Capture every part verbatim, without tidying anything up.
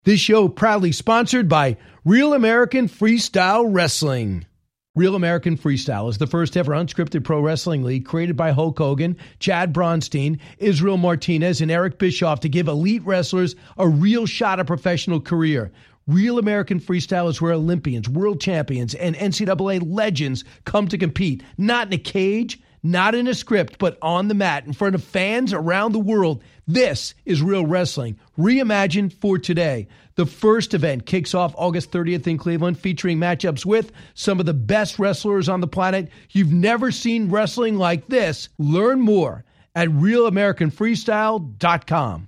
This show proudly sponsored by Real American Freestyle Wrestling. Real American Freestyle is the first ever unscripted pro wrestling league created by Hulk Hogan, Chad Bronstein, Israel Martinez, and Eric Bischoff to give elite wrestlers a real shot at professional career. Real American Freestyle is where Olympians, world champions, and N C double A legends come to compete, not in a cage, not in a script, but on the mat in front of fans around the world. This is real wrestling, reimagined for today. The first event kicks off August thirtieth in Cleveland, featuring matchups with some of the best wrestlers on the planet. You've never seen wrestling like this. Learn more at real american freestyle dot com.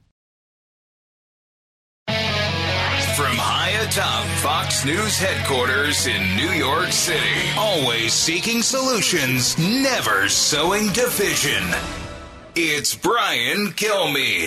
From high atop Fox News headquarters in New York City, always seeking solutions, never sowing division. It's Brian Kilmeade.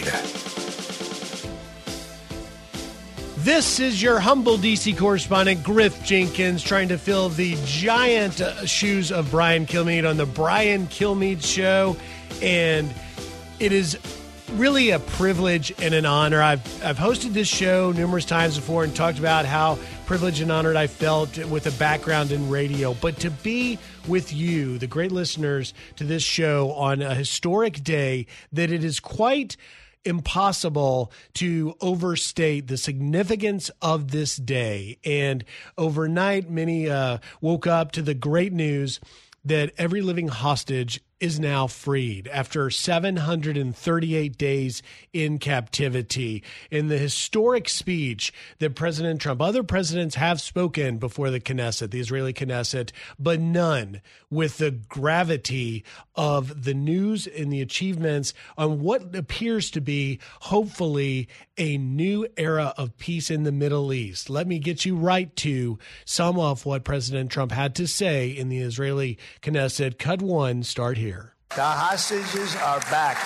This is your humble D C correspondent, Griff Jenkins, trying to fill the giant uh, shoes of Brian Kilmeade on the Brian Kilmeade Show. And it is really a privilege and an honor. I've I've hosted this show numerous times before and talked about how privileged and honored I felt with a background in radio. But to be with you, the great listeners to this show on a historic day, that it is quite impossible to overstate the significance of this day. And overnight, many uh, woke up to the great news that every living hostage is now freed after seven hundred thirty-eight days in captivity. In the historic speech that President Trump, other presidents have spoken before the Knesset, the Israeli Knesset, but none with the gravity of the news and the achievements on what appears to be, hopefully, a new era of peace in the Middle East. Let me get you right to some of what President Trump had to say in the Israeli Knesset. Cut one, start here. The hostages are back.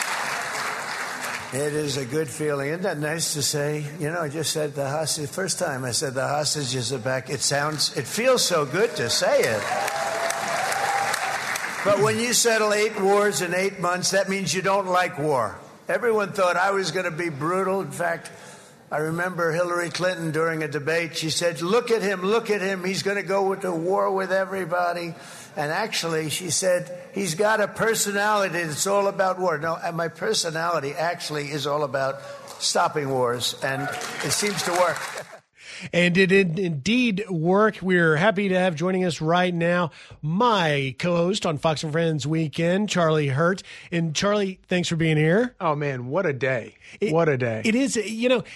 It is a good feeling. Isn't that nice to say? You know, I just said the hostage. First time I said the hostages are back. It sounds, it feels so good to say it. But when you settle eight wars in eight months, that means you don't like war. Everyone thought I was going to be brutal. In fact, I remember Hillary Clinton during a debate, she said, look at him, look at him. He's going to go to war with everybody. And actually, she said, he's got a personality that's all about war. No, and my personality actually is all about stopping wars, and it seems to work. And it did indeed work. We're happy to have joining us right now my co-host on Fox and Friends Weekend, Charlie Hurt. And Charlie, thanks for being here. Oh, man, what a day. It, what a day. It is, you know,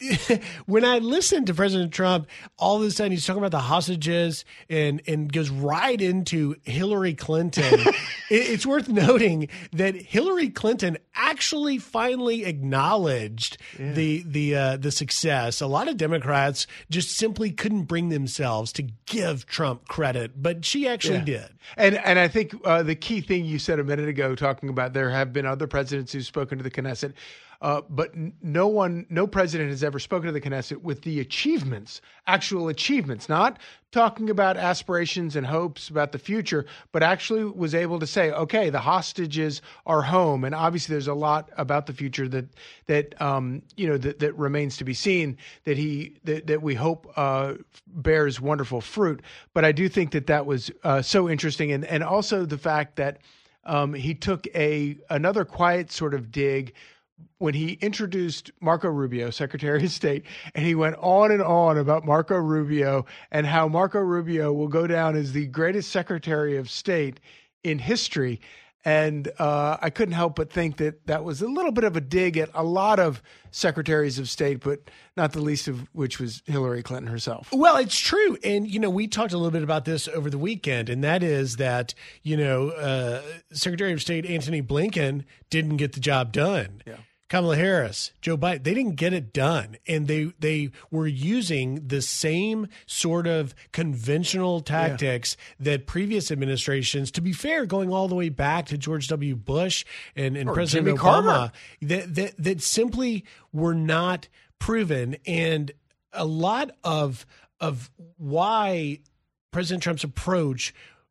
when I listen to President Trump, all of a sudden he's talking about the hostages and, and goes right into Hillary Clinton. it, it's worth noting that Hillary Clinton actually finally acknowledged yeah. the the uh, the success. A lot of Democrats just simply couldn't bring themselves to give Trump credit, but she actually yeah. did. And and I think uh, the key thing you said a minute ago, talking about there have been other presidents who've spoken to the Knesset, uh, but no one, no president has ever spoken to the Knesset with the achievements, actual achievements, not talking about aspirations and hopes about the future, but actually was able to say, okay, the hostages are home. And obviously there's a lot about the future that, that, um, you know, that, that remains to be seen, that he, that, that we hope, uh, bears wonderful fruit. But I do think that that was, uh, so interesting. And, and also the fact that, um, he took a, another quiet sort of dig when he introduced Marco Rubio, Secretary of State, and he went on and on about Marco Rubio and how Marco Rubio will go down as the greatest Secretary of State in history. And uh, I couldn't help but think that that was a little bit of a dig at a lot of secretaries of state, but not the least of which was Hillary Clinton herself. Well, it's true. And, you know, we talked a little bit about this over the weekend, and that is that, you know, uh, Secretary of State Antony Blinken didn't get the job done. Yeah. Kamala Harris, Joe Biden, they didn't get it done. And they they were using the same sort of conventional tactics yeah. that previous administrations, to be fair, going all the way back to George W. Bush and, and President Jimmy Obama, Carter. That, that, that simply were not proven. And a lot of of why President Trump's approach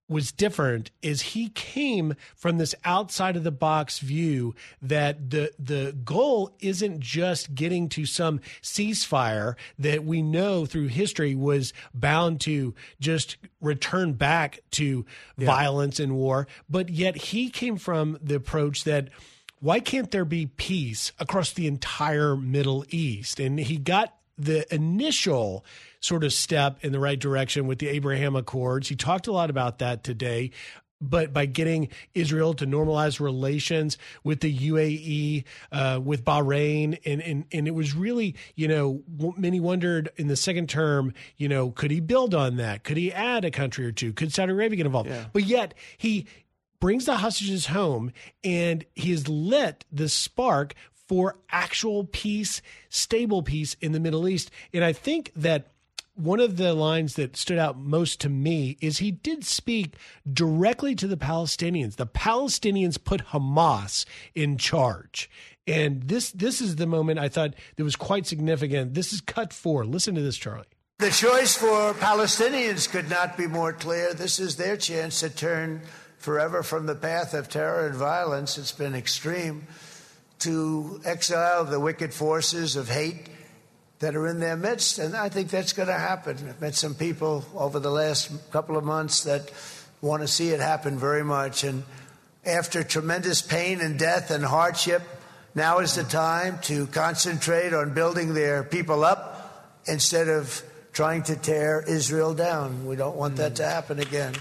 was different is he came from this outside of the box view that the the goal isn't just getting to some ceasefire that we know through history was bound to just return back to yeah. violence and war, but yet he came from the approach that why can't there be peace across the entire Middle East? And he got the initial sort of step in the right direction with the Abraham Accords. He talked a lot about that today, but by getting Israel to normalize relations with the U A E, uh, with Bahrain, and, and and it was really, you know, many wondered in the second term, you know, could he build on that? Could he add a country or two? Could Saudi Arabia get involved? Yeah. But yet he brings the hostages home, and he has lit the spark for actual peace, stable peace in the Middle East. And I think that one of the lines that stood out most to me is he did speak directly to the Palestinians. The Palestinians put Hamas in charge. And this this is the moment I thought that was quite significant. This is cut four. Listen to this, Charlie. The choice for Palestinians could not be more clear. This is their chance to turn forever from the path of terror and violence. It's been extreme, to exile the wicked forces of hate that are in their midst. And I think that's going to happen. I've met some people over the last couple of months that want to see it happen very much. And after tremendous pain and death and hardship, now is the time to concentrate on building their people up instead of trying to tear Israel down. We don't want that to happen again.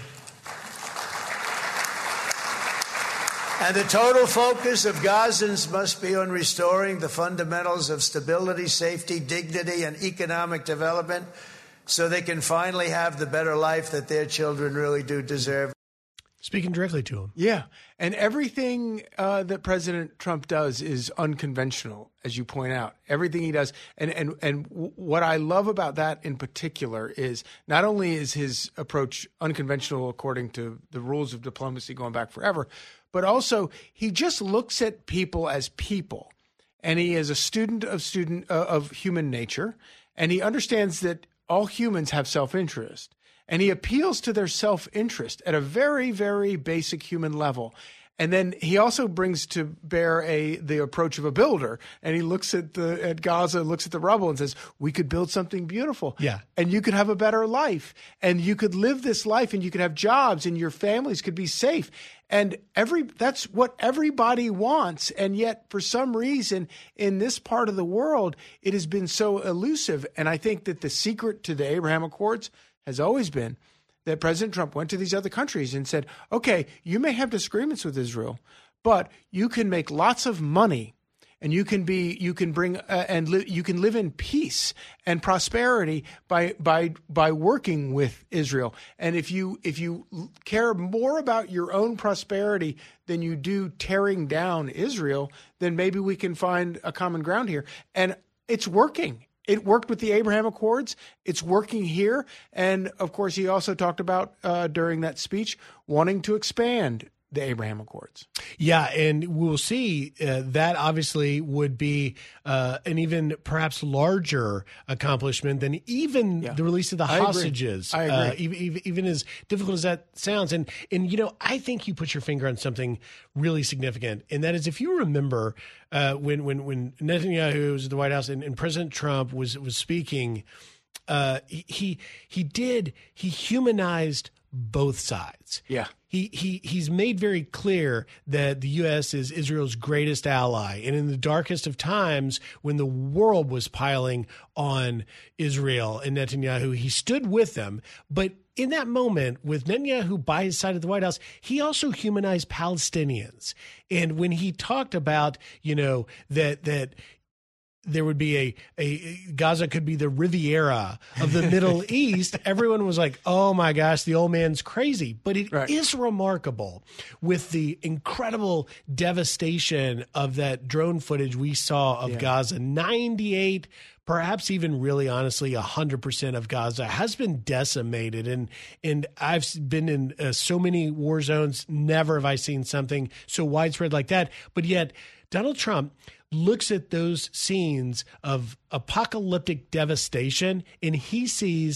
And the total focus of Gazans must be on restoring the fundamentals of stability, safety, dignity, and economic development so they can finally have the better life that their children really do deserve. Speaking directly to him. Yeah. And everything uh, that President Trump does is unconventional, as you point out. Everything he does. And, and, and what I love about that in particular is not only is his approach unconventional according to the rules of diplomacy going back forever, but also he just looks at people as people. And he is a student of student uh, of human nature. And he understands that all humans have self-interest. And he appeals to their self-interest at a very, very basic human level. And then he also brings to bear a the approach of a builder. And he looks at the at Gaza, looks at the rubble and says, we could build something beautiful. Yeah. And you could have a better life. And you could live this life and you could have jobs and your families could be safe. And every that's what everybody wants. And yet, for some reason, in this part of the world, it has been so elusive. And I think that the secret to the Abraham Accords has always been that President Trump went to these other countries and said, okay, you may have disagreements with Israel, but you can make lots of money and you can be, you can bring, uh, and li- you can live in peace and prosperity by, by, by working with Israel. And if you, if you care more about your own prosperity than you do tearing down Israel, then maybe we can find a common ground here. And it's working. It worked with the Abraham Accords. It's working here. And, of course, he also talked about uh, during that speech wanting to expand the Abraham Accords. Yeah, and we'll see uh, that obviously would be uh, an even perhaps larger accomplishment than even yeah. the release of the I hostages. Agree. I agree. Uh, even, even, even as difficult as that sounds. And, and, you know, I think you put your finger on something really significant. And that is, if you remember uh, when, when, when Netanyahu was at the White House and, and President Trump was, was speaking, uh, he, he did, he humanized both sides. Yeah. He he he's made very clear that the U S is Israel's greatest ally. And in the darkest of times, when the world was piling on Israel and Netanyahu, he stood with them. But in that moment, with Netanyahu by his side at the White House, he also humanized Palestinians. And when he talked about, you know, that that there would be a, a Gaza could be the Riviera of the Middle East, everyone was like, oh my gosh, the old man's crazy. But it right. is remarkable with the incredible devastation of that drone footage we saw of yeah. Gaza. ninety-eight, perhaps even really honestly, one hundred percent of Gaza has been decimated. And, and I've been in uh, so many war zones. Never have I seen something so widespread like that. But yet Donald Trump looks at those scenes of apocalyptic devastation and he sees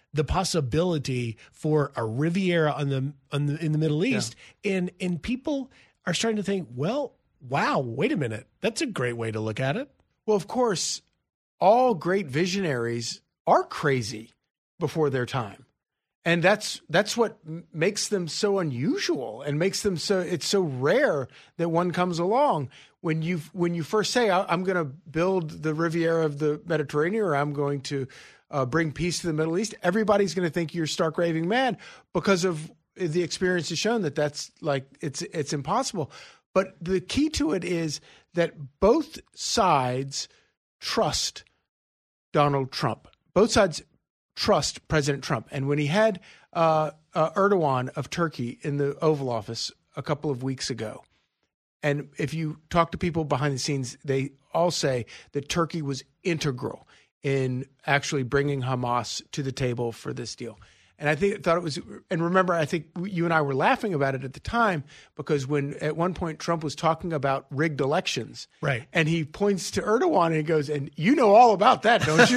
the possibility for a Riviera on the, on the in the Middle East, yeah. and and people are starting to think, well, wow, wait a minute, that's a great way to look at it. Well, of course, all great visionaries are crazy before their time. And that's that's what makes them so unusual and makes them so it's so rare that one comes along. When you when you first say, I'm going to build the Riviera of the Mediterranean, or I'm going to uh, bring peace to the Middle East, everybody's going to think you're stark raving mad because of the experience has shown that that's like it's it's impossible. But the key to it is that both sides trust Donald Trump. Both sides trust President Trump. And when he had uh, uh, Erdogan of Turkey in the Oval Office a couple of weeks ago, and if you talk to people behind the scenes, they all say that Turkey was integral in actually bringing Hamas to the table for this deal. And I think thought it was, and remember, I think you and I were laughing about it at the time because when at one point Trump was talking about rigged elections, right? And he points to Erdogan and he goes, "And you know all about that, don't you?"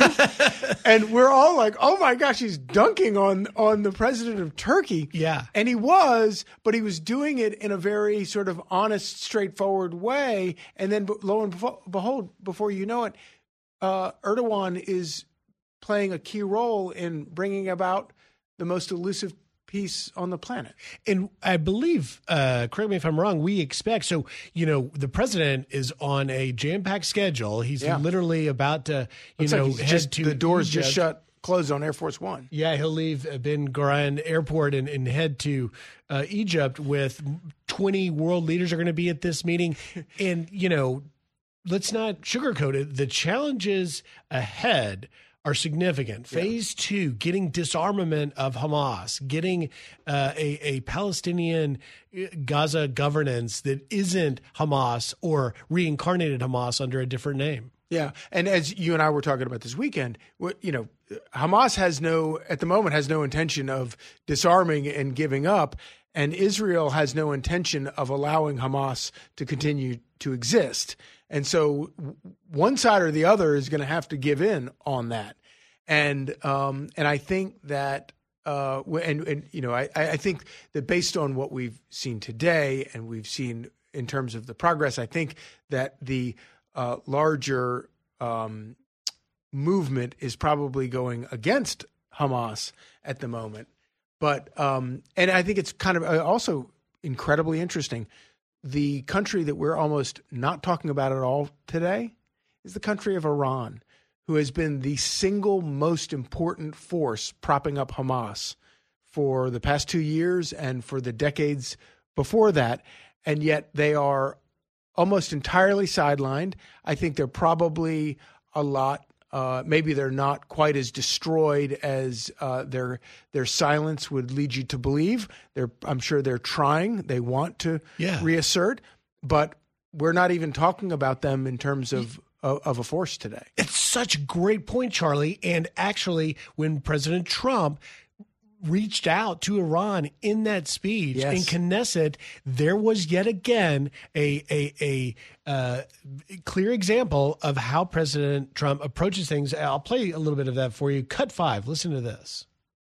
And we're all like, "Oh my gosh, he's dunking on on the president of Turkey." Yeah, and he was, but he was doing it in a very sort of honest, straightforward way. And then, lo and behold, before you know it, uh, Erdogan is playing a key role in bringing about the most elusive peace on the planet. And I believe, uh, correct me if I'm wrong, we expect, so, you know, the president is on a jam-packed schedule. He's yeah. literally about to, you Looks know, like head just, to the doors Egypt. just shut, closed on Air Force One. Yeah, he'll leave Ben Gurion Airport and, and head to uh, Egypt with twenty world leaders are going to be at this meeting. And, you know, let's not sugarcoat it. The challenges ahead are significant. Phase yeah. two, getting disarmament of Hamas, getting uh, a, a Palestinian Gaza governance that isn't Hamas or reincarnated Hamas under a different name. Yeah, and as you and I were talking about this weekend, you know, Hamas has no, at the moment, has no intention of disarming and giving up, and Israel has no intention of allowing Hamas to continue to exist. And so one side or the other is going to have to give in on that. And um, and I think that, uh, and, and you know, I, I think that based on what we've seen today and we've seen in terms of the progress, I think that the uh, larger um, movement is probably going against Hamas at the moment. But um, and I think it's kind of also incredibly interesting. The country that we're almost not talking about at all today is the country of Iran, who has been the single most important force propping up Hamas for the past two years and for the decades before that. And yet they are almost entirely sidelined. I think they're probably a lot Uh, maybe they're not quite as destroyed as uh, their their silence would lead you to believe. They're, I'm sure they're trying. They want to yeah. reassert, but we're not even talking about them in terms of, of of a force today. It's such a great point, Charlie. And actually, when President Trump reached out to Iran in that speech yes. in Knesset, there was yet again a a, a uh, clear example of how President Trump approaches things. I'll play a little bit of that for you. Cut five. Listen to this.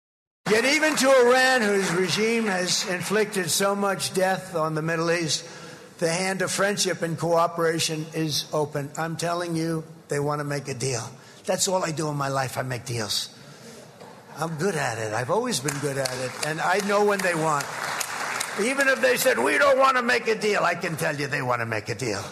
Yet even to Iran, whose regime has inflicted so much death on the Middle East, the hand of friendship and cooperation is open. I'm telling you, they want to make a deal. That's all I do in my life. I make deals. I'm good at it. I've always been good at it. And I know when they want. Even if they said, we don't want to make a deal, I can tell you they want to make a deal.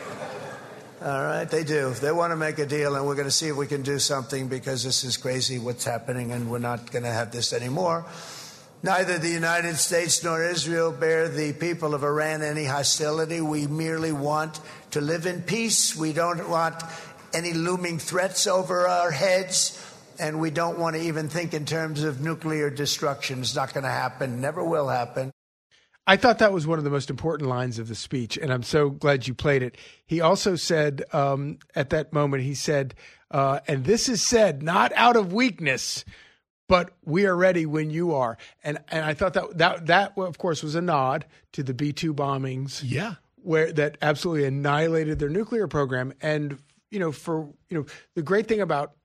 All right, they do. They want to make a deal, and we're going to see if we can do something because this is crazy what's happening, and we're not going to have this anymore. Neither the United States nor Israel bear the people of Iran any hostility. We merely want to live in peace. We don't want any looming threats over our heads. And we don't want to even think in terms of nuclear destruction. It's not going to happen, never will happen. I thought that was one of the most important lines of the speech, and I'm so glad you played it. He also said um, at that moment, he said, uh, and this is said not out of weakness, but we are ready when you are. And and I thought that, that, that of course, was a nod to the B two bombings. Yeah. Where that absolutely annihilated their nuclear program. And, you know, for, you know, the great thing about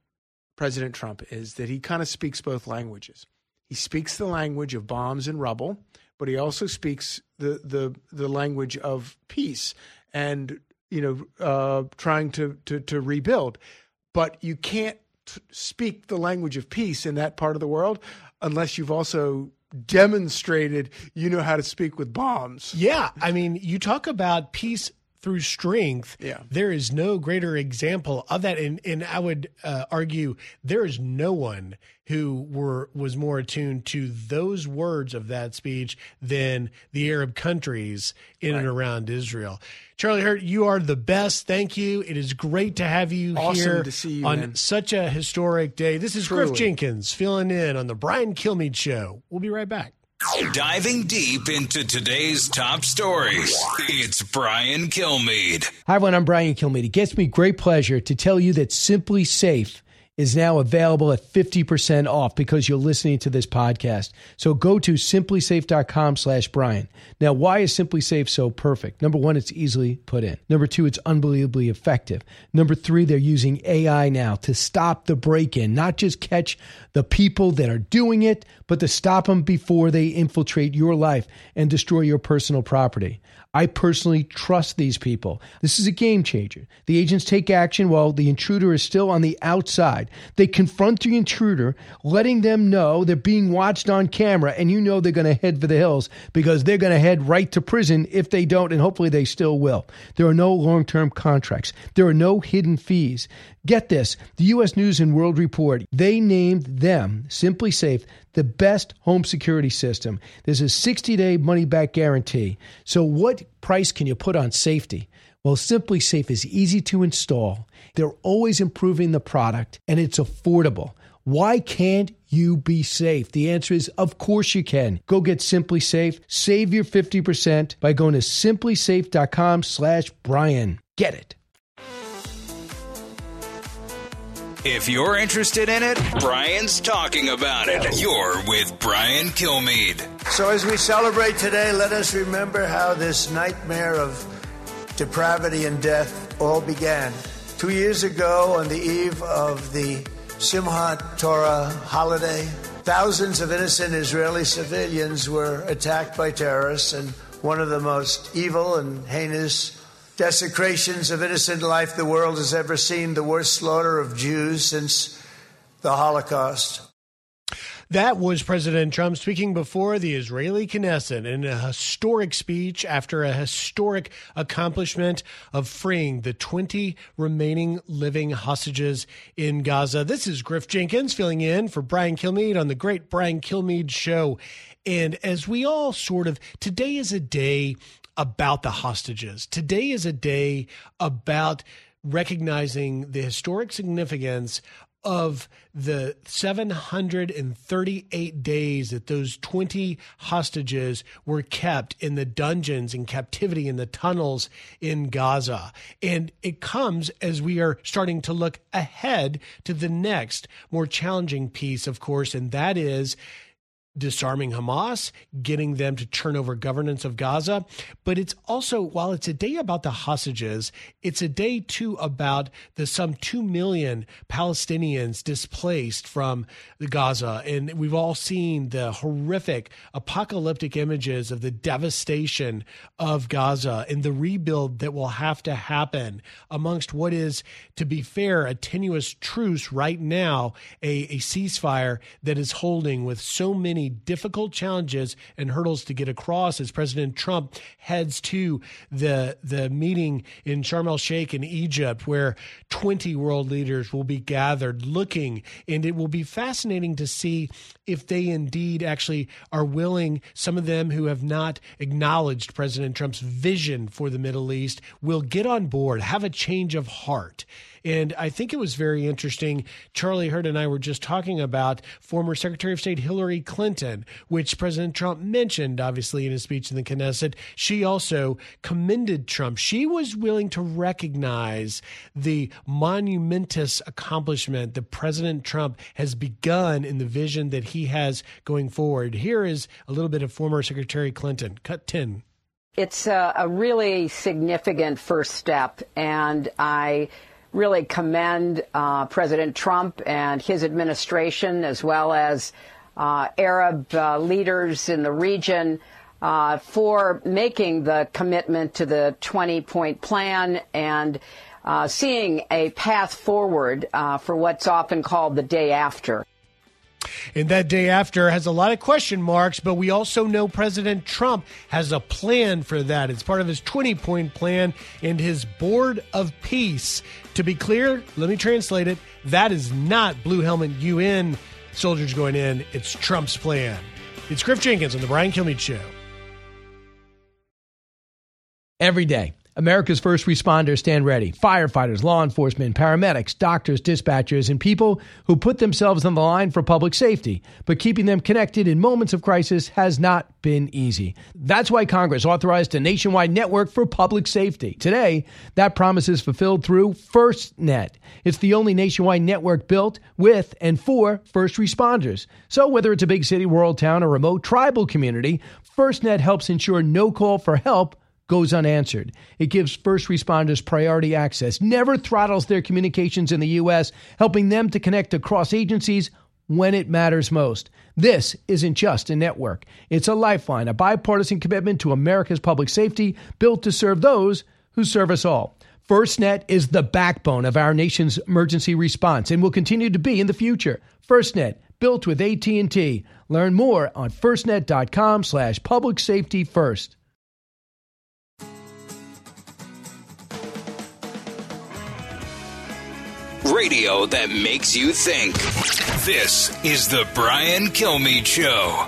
President Trump is that he kind of speaks both languages. He speaks the language of bombs and rubble, but he also speaks the the the language of peace and, you know, uh, trying to, to to rebuild. But you can't t- speak the language of peace in that part of the world unless you've also demonstrated you know how to speak with bombs. Yeah, I mean, you talk about peace through strength. Yeah. There is no greater example of that. And, and I would uh, argue there is no one who were was more attuned to those words of that speech than the Arab countries in Right. and around Israel. Charlie Hurt, you are the best. Thank you. It is great to have you Awesome here to see you, on man. such a historic day. This is Truly. Griff Jenkins filling in on the Brian Kilmeade Show. We'll be right back. Diving deep into today's top stories, it's Brian Kilmeade. Hi, everyone. I'm Brian Kilmeade. It gives me great pleasure to tell you that Simply Safe is now available at fifty percent off because you're listening to this podcast. So go to simply safe dot com slash Brian. Now, why is Simply Safe so perfect? Number one, it's easily put in. Number two, it's unbelievably effective. Number three, they're using A I now to stop the break-in, not just catch the people that are doing it, but to stop them before they infiltrate your life and destroy your personal property. I personally trust these people. This is a game changer. The agents take action while the intruder is still on the outside. They confront the intruder, letting them know they're being watched on camera, and you know they're going to head for the hills because they're going to head right to prison if they don't, and hopefully they still will. There are no long-term contracts. There are no hidden fees. Get this, the U S News and World Report, they named them, Simply Safe, the best home security system. There's a sixty-day money-back guarantee. So what price can you put on safety? Well, Simply Safe is easy to install. They're always improving the product, and it's affordable. Why can't you be safe? The answer is, of course you can. Go get Simply Safe. Save your fifty percent by going to simply safe dot com slash Brian. Get it. If you're interested in it, Brian's talking about it. You're with Brian Kilmeade. So as we celebrate today, let us remember how this nightmare of depravity and death all began. Two years ago, on the eve of the Simchat Torah holiday, thousands of innocent Israeli civilians were attacked by terrorists, and one of the most evil and heinous desecrations of innocent life the world has ever seen, the worst slaughter of Jews since the Holocaust. That was President Trump speaking before the Israeli Knesset in a historic speech after a historic accomplishment of freeing the twenty remaining living hostages in Gaza. This is Griff Jenkins filling in for Brian Kilmeade on the Great Brian Kilmeade Show. And as we all sort of, today is a day about the hostages. Today is a day about recognizing the historic significance of the seven hundred thirty-eight days that those twenty hostages were kept in the dungeons in captivity in the tunnels in Gaza. And it comes as we are starting to look ahead to the next more challenging piece, of course, and that is disarming Hamas, getting them to turn over governance of Gaza. But it's also, while it's a day about the hostages, it's a day too about the some two million Palestinians displaced from the Gaza. And we've all seen the horrific apocalyptic images of the devastation of Gaza and the rebuild that will have to happen amongst what is, to be fair, a tenuous truce right now, a, a ceasefire that is holding with so many difficult challenges and hurdles to get across as President Trump heads to the the meeting in Sharm el-Sheikh in Egypt, where twenty world leaders will be gathered looking, and it will be fascinating to see if they indeed actually are willing, some of them who have not acknowledged President Trump's vision for the Middle East, will get on board, have a change of heart. And I think it was very interesting. Charlie Hurt and I were just talking about former Secretary of State Hillary Clinton, which President Trump mentioned, obviously, in his speech in the Knesset. She also commended Trump. She was willing to recognize the monumentous accomplishment that President Trump has begun in the vision that he has going forward. Here is a little bit of former Secretary Clinton. Cut ten. It's a, a really significant first step, and I really commend uh, President Trump and his administration, as well as uh, Arab uh, leaders in the region, uh, for making the commitment to the twenty-point plan and uh, seeing a path forward uh, for what's often called the day after. And that day after has a lot of question marks, but we also know President Trump has a plan for that. It's part of his twenty-point plan and his Board of Peace. To be clear, let me translate it. That is not Blue Helmet U N soldiers going in. It's Trump's plan. It's Griff Jenkins on The Brian Kilmeade Show. Every day, America's first responders stand ready. Firefighters, law enforcement, paramedics, doctors, dispatchers, and people who put themselves on the line for public safety. But keeping them connected in moments of crisis has not been easy. That's why Congress authorized a nationwide network for public safety. Today, that promise is fulfilled through FirstNet. It's the only nationwide network built with and for first responders. So whether it's a big city, rural town, or remote tribal community, FirstNet helps ensure no call for help goes unanswered. It gives first responders priority access, never throttles their communications in the U S, helping them to connect across agencies when it matters most. This isn't just a network. It's a lifeline, a bipartisan commitment to America's public safety, built to serve those who serve us all. FirstNet is the backbone of our nation's emergency response and will continue to be in the future. FirstNet, built with A T and T. Learn more on firstnet.com slash public safety first. Radio that makes you think. This is the Brian Kilmeade Show.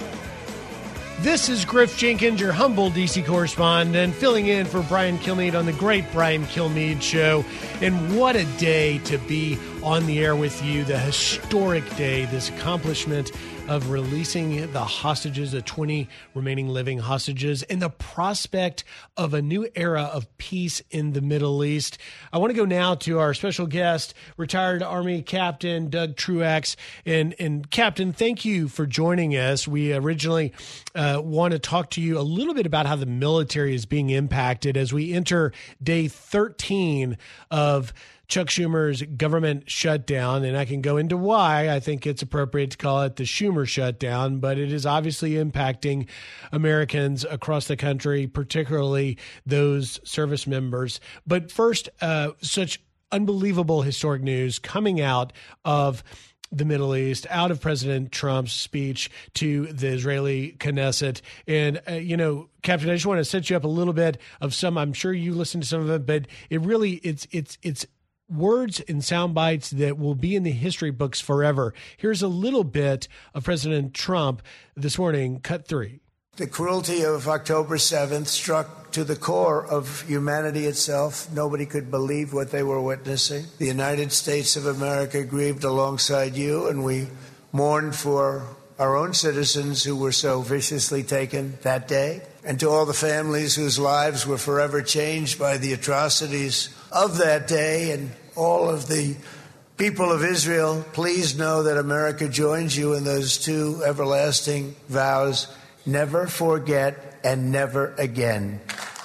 This is Griff Jenkins, your humble D C correspondent, filling in for Brian Kilmeade on the great Brian Kilmeade Show. And what a day to be on the air with you, the historic day, this accomplishment of releasing the hostages, the twenty remaining living hostages, and the prospect of a new era of peace in the Middle East. I want to go now to our special guest, retired Army Captain Doug Truax. And, and Captain, thank you for joining us. We originally uh, want to talk to you a little bit about how the military is being impacted as we enter day thirteen of Chuck Schumer's government shutdown, and I can go into why I think it's appropriate to call it the Schumer shutdown, but it is obviously impacting Americans across the country, particularly those service members. But first, uh, such unbelievable historic news coming out of the Middle East, out of President Trump's speech to the Israeli Knesset. And, uh, you know, Captain, I just want to set you up a little bit of some, I'm sure you listened to some of it, but it really, it's, it's, it's, words and sound bites that will be in the history books forever. Here's a little bit of President Trump this morning, cut three. The cruelty of October seventh struck to the core of humanity itself. Nobody could believe what they were witnessing. The United States of America grieved alongside you, and we mourned for our own citizens who were so viciously taken that day, and to all the families whose lives were forever changed by the atrocities of that day. And all of the people of Israel, please know that America joins you in those two everlasting vows: never forget and never again.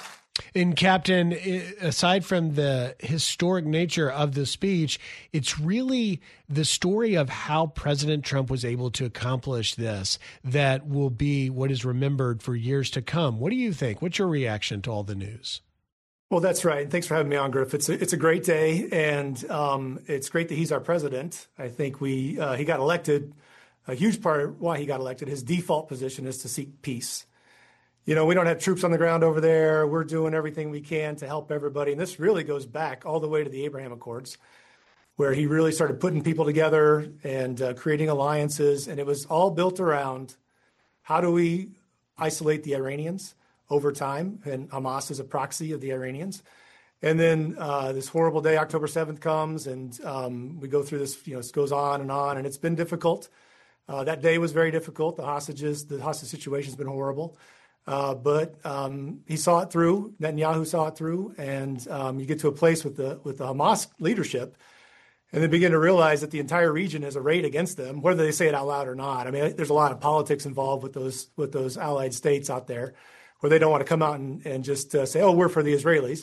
And Captain, aside from the historic nature of the speech, it's really the story of how President Trump was able to accomplish this that will be what is remembered for years to come. What do you think? What's your reaction to all the news? Well, that's right. Thanks for having me on, Griff. It's a, it's a great day, and um, it's great that he's our president. I think we uh, he got elected. A huge part of why he got elected, his default position is to seek peace. You know, we don't have troops on the ground over there. We're doing everything we can to help everybody. And this really goes back all the way to the Abraham Accords, where he really started putting people together and uh, creating alliances. And it was all built around how do we isolate the Iranians over time, and Hamas is a proxy of the Iranians. And then uh, this horrible day, October seventh, comes, and um, we go through this, you know, it goes on and on, and it's been difficult. Uh, that day was very difficult. The hostages, the hostage situation has been horrible. Uh, but um, he saw it through. Netanyahu saw it through, and um, you get to a place with the with the Hamas leadership, and they begin to realize that the entire region is arrayed against them, whether they say it out loud or not. I mean, there's a lot of politics involved with those with those allied states out there, where they don't want to come out and, and just uh, say, "Oh, we're for the Israelis,"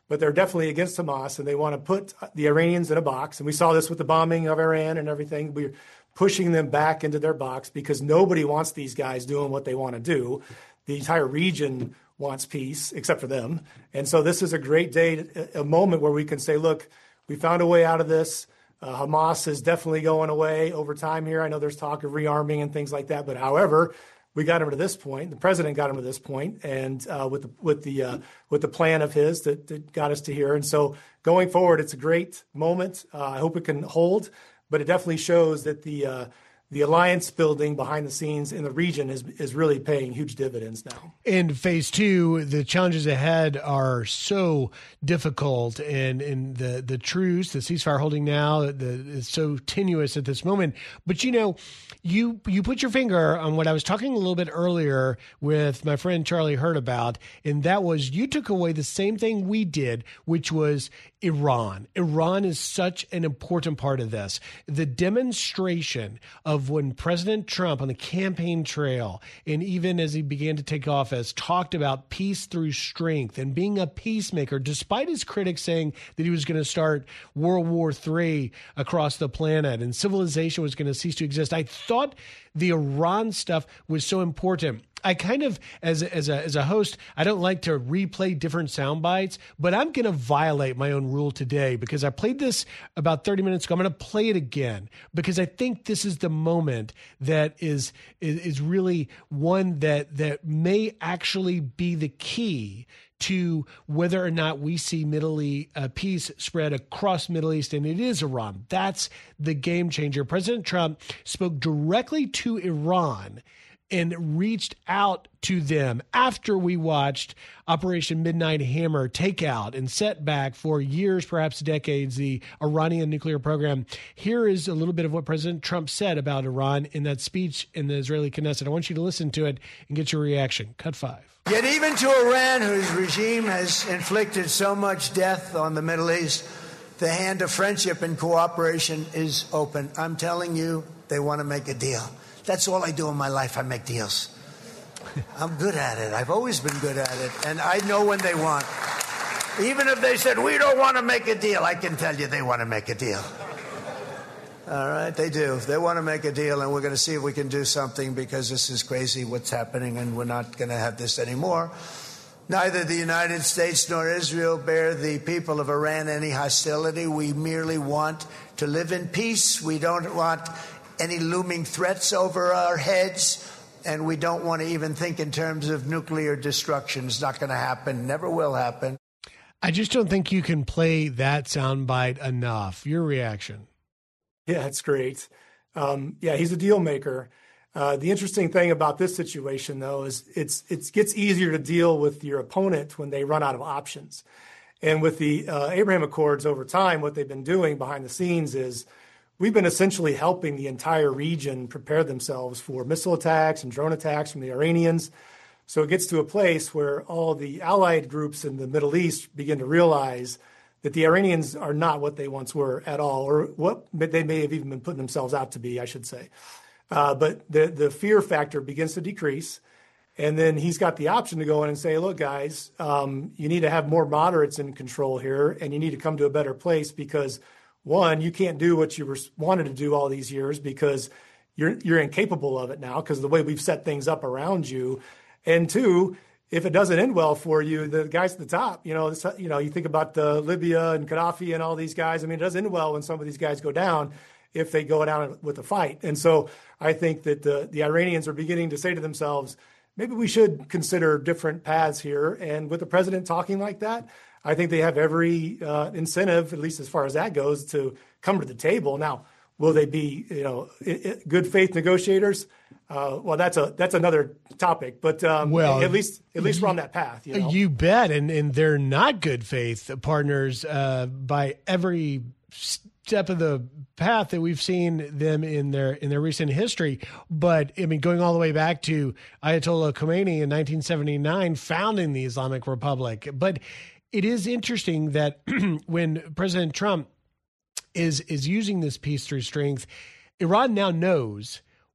but they're definitely against Hamas, and they want to put the Iranians in a box. And we saw this with the bombing of Iran and everything. We're pushing them back into their box because nobody wants these guys doing what they want to do. The entire region wants peace, except for them. And so this is a great day, a moment where we can say, look, we found a way out of this. Uh, Hamas is definitely going away over time here. I know there's talk of rearming and things like that, but however, we got him to this point. The president got him to this point, and uh, with the with the uh, with the plan of his that, that got us to here. And so going forward, it's a great moment. Uh, I hope it can hold, but it definitely shows that the uh, the alliance building behind the scenes in the region is is really paying huge dividends now. In phase two, the challenges ahead are so difficult, and, and the, the truce, the ceasefire holding now, the, is so tenuous at this moment. But, you know, you you put your finger on what I was talking a little bit earlier with my friend Charlie Hurt about, and that was you took away the same thing we did, which was Iran. Iran is such an important part of this. The demonstration of when President Trump on the campaign trail, and even as he began to take office, talked about peace through strength and being a peacemaker, despite his critics saying that he was going to start World War Three across the planet and civilization was going to cease to exist. I thought the Iran stuff was so important. I kind of, as as a as a host, I don't like to replay different sound bites, but I'm going to violate my own rule today because I played this about thirty minutes ago. I'm going to play it again because I think this is the moment that is is, is really one that that may actually be the key to whether or not we see Middle East uh, peace spread across Middle East, and it is Iran. That's the game changer. President Trump spoke directly to Iran and reached out to them after we watched Operation Midnight Hammer take out and set back for years, perhaps decades, the Iranian nuclear program. Here is a little bit of what President Trump said about Iran in that speech in the Israeli Knesset. I want you to listen to it and get your reaction. Cut five. Yet even to Iran, whose regime has inflicted so much death on the Middle East, the hand of friendship and cooperation is open. I'm telling you, they want to make a deal. That's all I do in my life. I make deals. I'm good at it. I've always been good at it. And I know when they want. Even if they said, we don't want to make a deal, I can tell you they want to make a deal. All right, they do. They want to make a deal, and we're going to see if we can do something because this is crazy what's happening, and we're not going to have this anymore. Neither the United States nor Israel bear the people of Iran any hostility. We merely want to live in peace. We don't want any looming threats over our heads, and we don't want to even think in terms of nuclear destruction. It's not going to happen, never will happen. I just don't think you can play that soundbite enough. Your reaction? Yeah, it's great. Um, yeah, he's a deal maker. Uh, the interesting thing about this situation, though, is it's it gets easier to deal with your opponent when they run out of options. And with the uh, Abraham Accords over time, what they've been doing behind the scenes is we've been essentially helping the entire region prepare themselves for missile attacks and drone attacks from the Iranians. So it gets to a place where all the allied groups in the Middle East begin to realize that the Iranians are not what they once were at all, or what they may have even been putting themselves out to be, I should say. Uh, but the, the fear factor begins to decrease. And then he's got the option to go in and say, look, guys, um, you need to have more moderates in control here, and you need to come to a better place because, one, you can't do what you were wanted to do all these years because you're you're incapable of it now because of the way we've set things up around you. And two, if it doesn't end well for you, the guys at the top, you know, this, you know, you think about uh, Libya and Gaddafi and all these guys. I mean, it doesn't end well when some of these guys go down if they go down with a fight. And so I think that the, the Iranians are beginning to say to themselves, maybe we should consider different paths here. And with the president talking like that, I think they have every uh, incentive, at least as far as that goes, to come to the table. Now, will they be, you know, good faith negotiators? Uh, well, that's a that's another topic, but um, well, at least at least we're on that path. You know? You bet, and and they're not good faith partners uh, by every step of the path that we've seen them in their in their recent history. But I mean, going all the way back to Ayatollah Khomeini in nineteen seventy-nine, founding the Islamic Republic. But it is interesting that when President Trump is is using this peace through strength, Iran now knows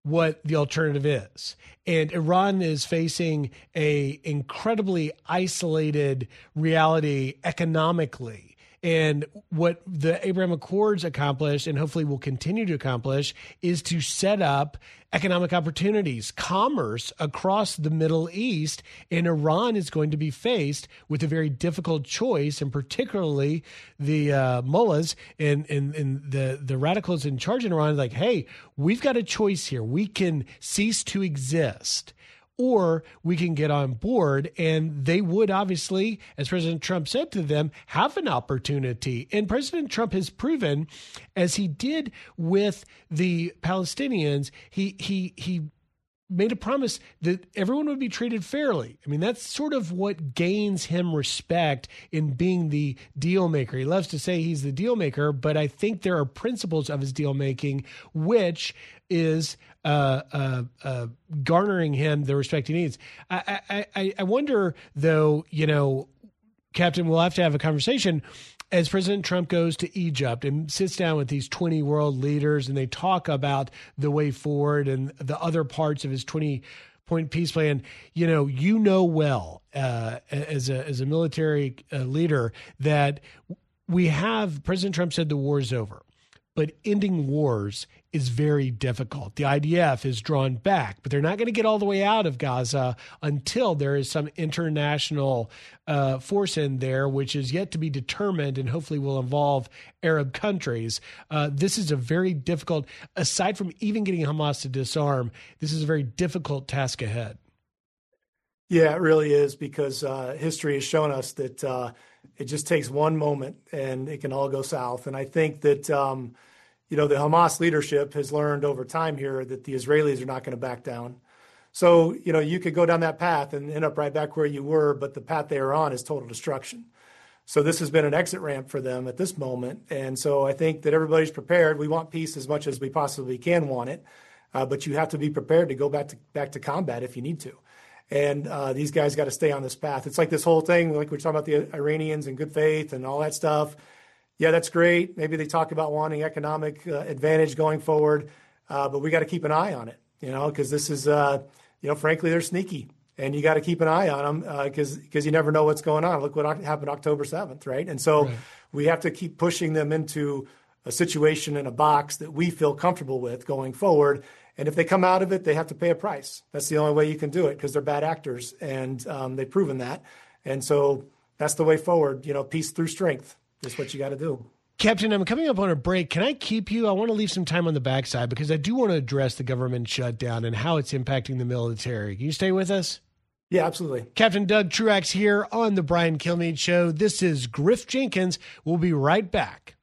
what the alternative is. And Iran is facing a incredibly isolated reality economically. And what the Abraham Accords accomplished, and hopefully will continue to accomplish, is to set up economic opportunities, commerce across the Middle East. And Iran is going to be faced with a very difficult choice, and particularly the uh, mullahs and, and, and the, the radicals in charge in Iran, like, hey, we've got a choice here. We can cease to exist, or we can get on board. And they would obviously, as President Trump said to them, have an opportunity. And President Trump has proven, as he did with the Palestinians, he he he made a promise that everyone would be treated fairly. I mean, that's sort of what gains him respect in being the deal maker. He loves to say he's the deal maker, but I think there are principles of his deal making which is uh, uh, uh, garnering him the respect he needs. I, I, I wonder, though, you know, Captain, we'll have to have a conversation as President Trump goes to Egypt and sits down with these twenty world leaders, and they talk about the way forward and the other parts of his twenty point peace plan. You know, you know well uh, as a as a military uh, leader that we have, President Trump said the war is over, but ending wars is very difficult. The I D F is drawn back, but they're not going to get all the way out of Gaza until there is some international uh, force in there, which is yet to be determined and hopefully will involve Arab countries. Uh, this is a very difficult, aside from even getting Hamas to disarm, this is a very difficult task ahead. Yeah, it really is, because uh, history has shown us that uh, it just takes one moment and it can all go south. And I think that, um, you know, the Hamas leadership has learned over time here that the Israelis are not going to back down. So, you know, you could go down that path and end up right back where you were, but the path they are on is total destruction. So this has been an exit ramp for them at this moment. And so I think that everybody's prepared. We want peace as much as we possibly can want it, uh, but you have to be prepared to go back to back to combat if you need to. And uh, these guys got to stay on this path. It's like this whole thing, like we're talking about the Iranians and good faith and all that stuff. Yeah, that's great. Maybe they talk about wanting economic uh, advantage going forward, uh, but we got to keep an eye on it, you know, because this is, uh, you know, frankly, they're sneaky, and you got to keep an eye on them because uh, because you never know what's going on. Look what happened October seventh, right? And so right. we have to keep pushing them into a situation in a box that we feel comfortable with going forward. And if they come out of it, they have to pay a price. That's the only way you can do it, because they're bad actors, and um, they've proven that. And so that's the way forward. You know, peace through strength is what you got to do. Captain, I'm coming up on a break. Can I keep you? I want to leave some time on the backside because I do want to address the government shutdown and how it's impacting the military. Can you stay with us? Yeah, absolutely. Captain Doug Truax here on the Brian Kilmeade Show. This is Griff Jenkins. We'll be right back.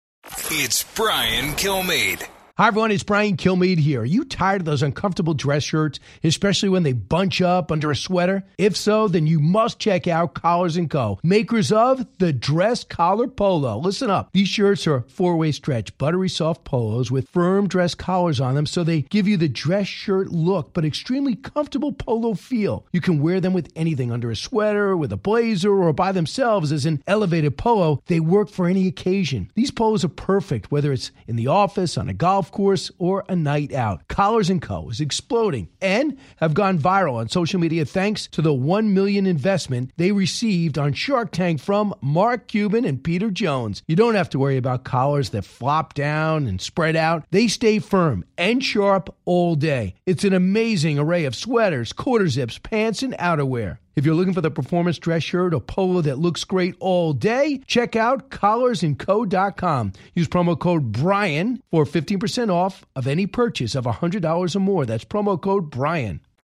It's Brian Kilmeade. Hi, everyone. It's Brian Kilmeade here. Are you tired of those uncomfortable dress shirts, especially when they bunch up under a sweater? If so, then you must check out Collars and Co., makers of the Dress Collar Polo. Listen up. These shirts are four-way stretch, buttery soft polos with firm dress collars on them, so they give you the dress shirt look, but extremely comfortable polo feel. You can wear them with anything, under a sweater, with a blazer, or by themselves as an elevated polo. They work for any occasion. These polos are perfect, whether it's in the office, on a golf course, or a night out. Collars and Co. is exploding and have gone viral on social media thanks to the one million dollars investment they received on Shark Tank from Mark Cuban and Peter Jones. You don't have to worry about collars that flop down and spread out. They stay firm and sharp all day. It's an amazing array of sweaters, quarter zips, pants, and outerwear. If you're looking for the performance dress shirt or polo that looks great all day, check out collars and co dot com. Use promo code Brian for fifteen percent off of any purchase of one hundred dollars or more. That's promo code Brian.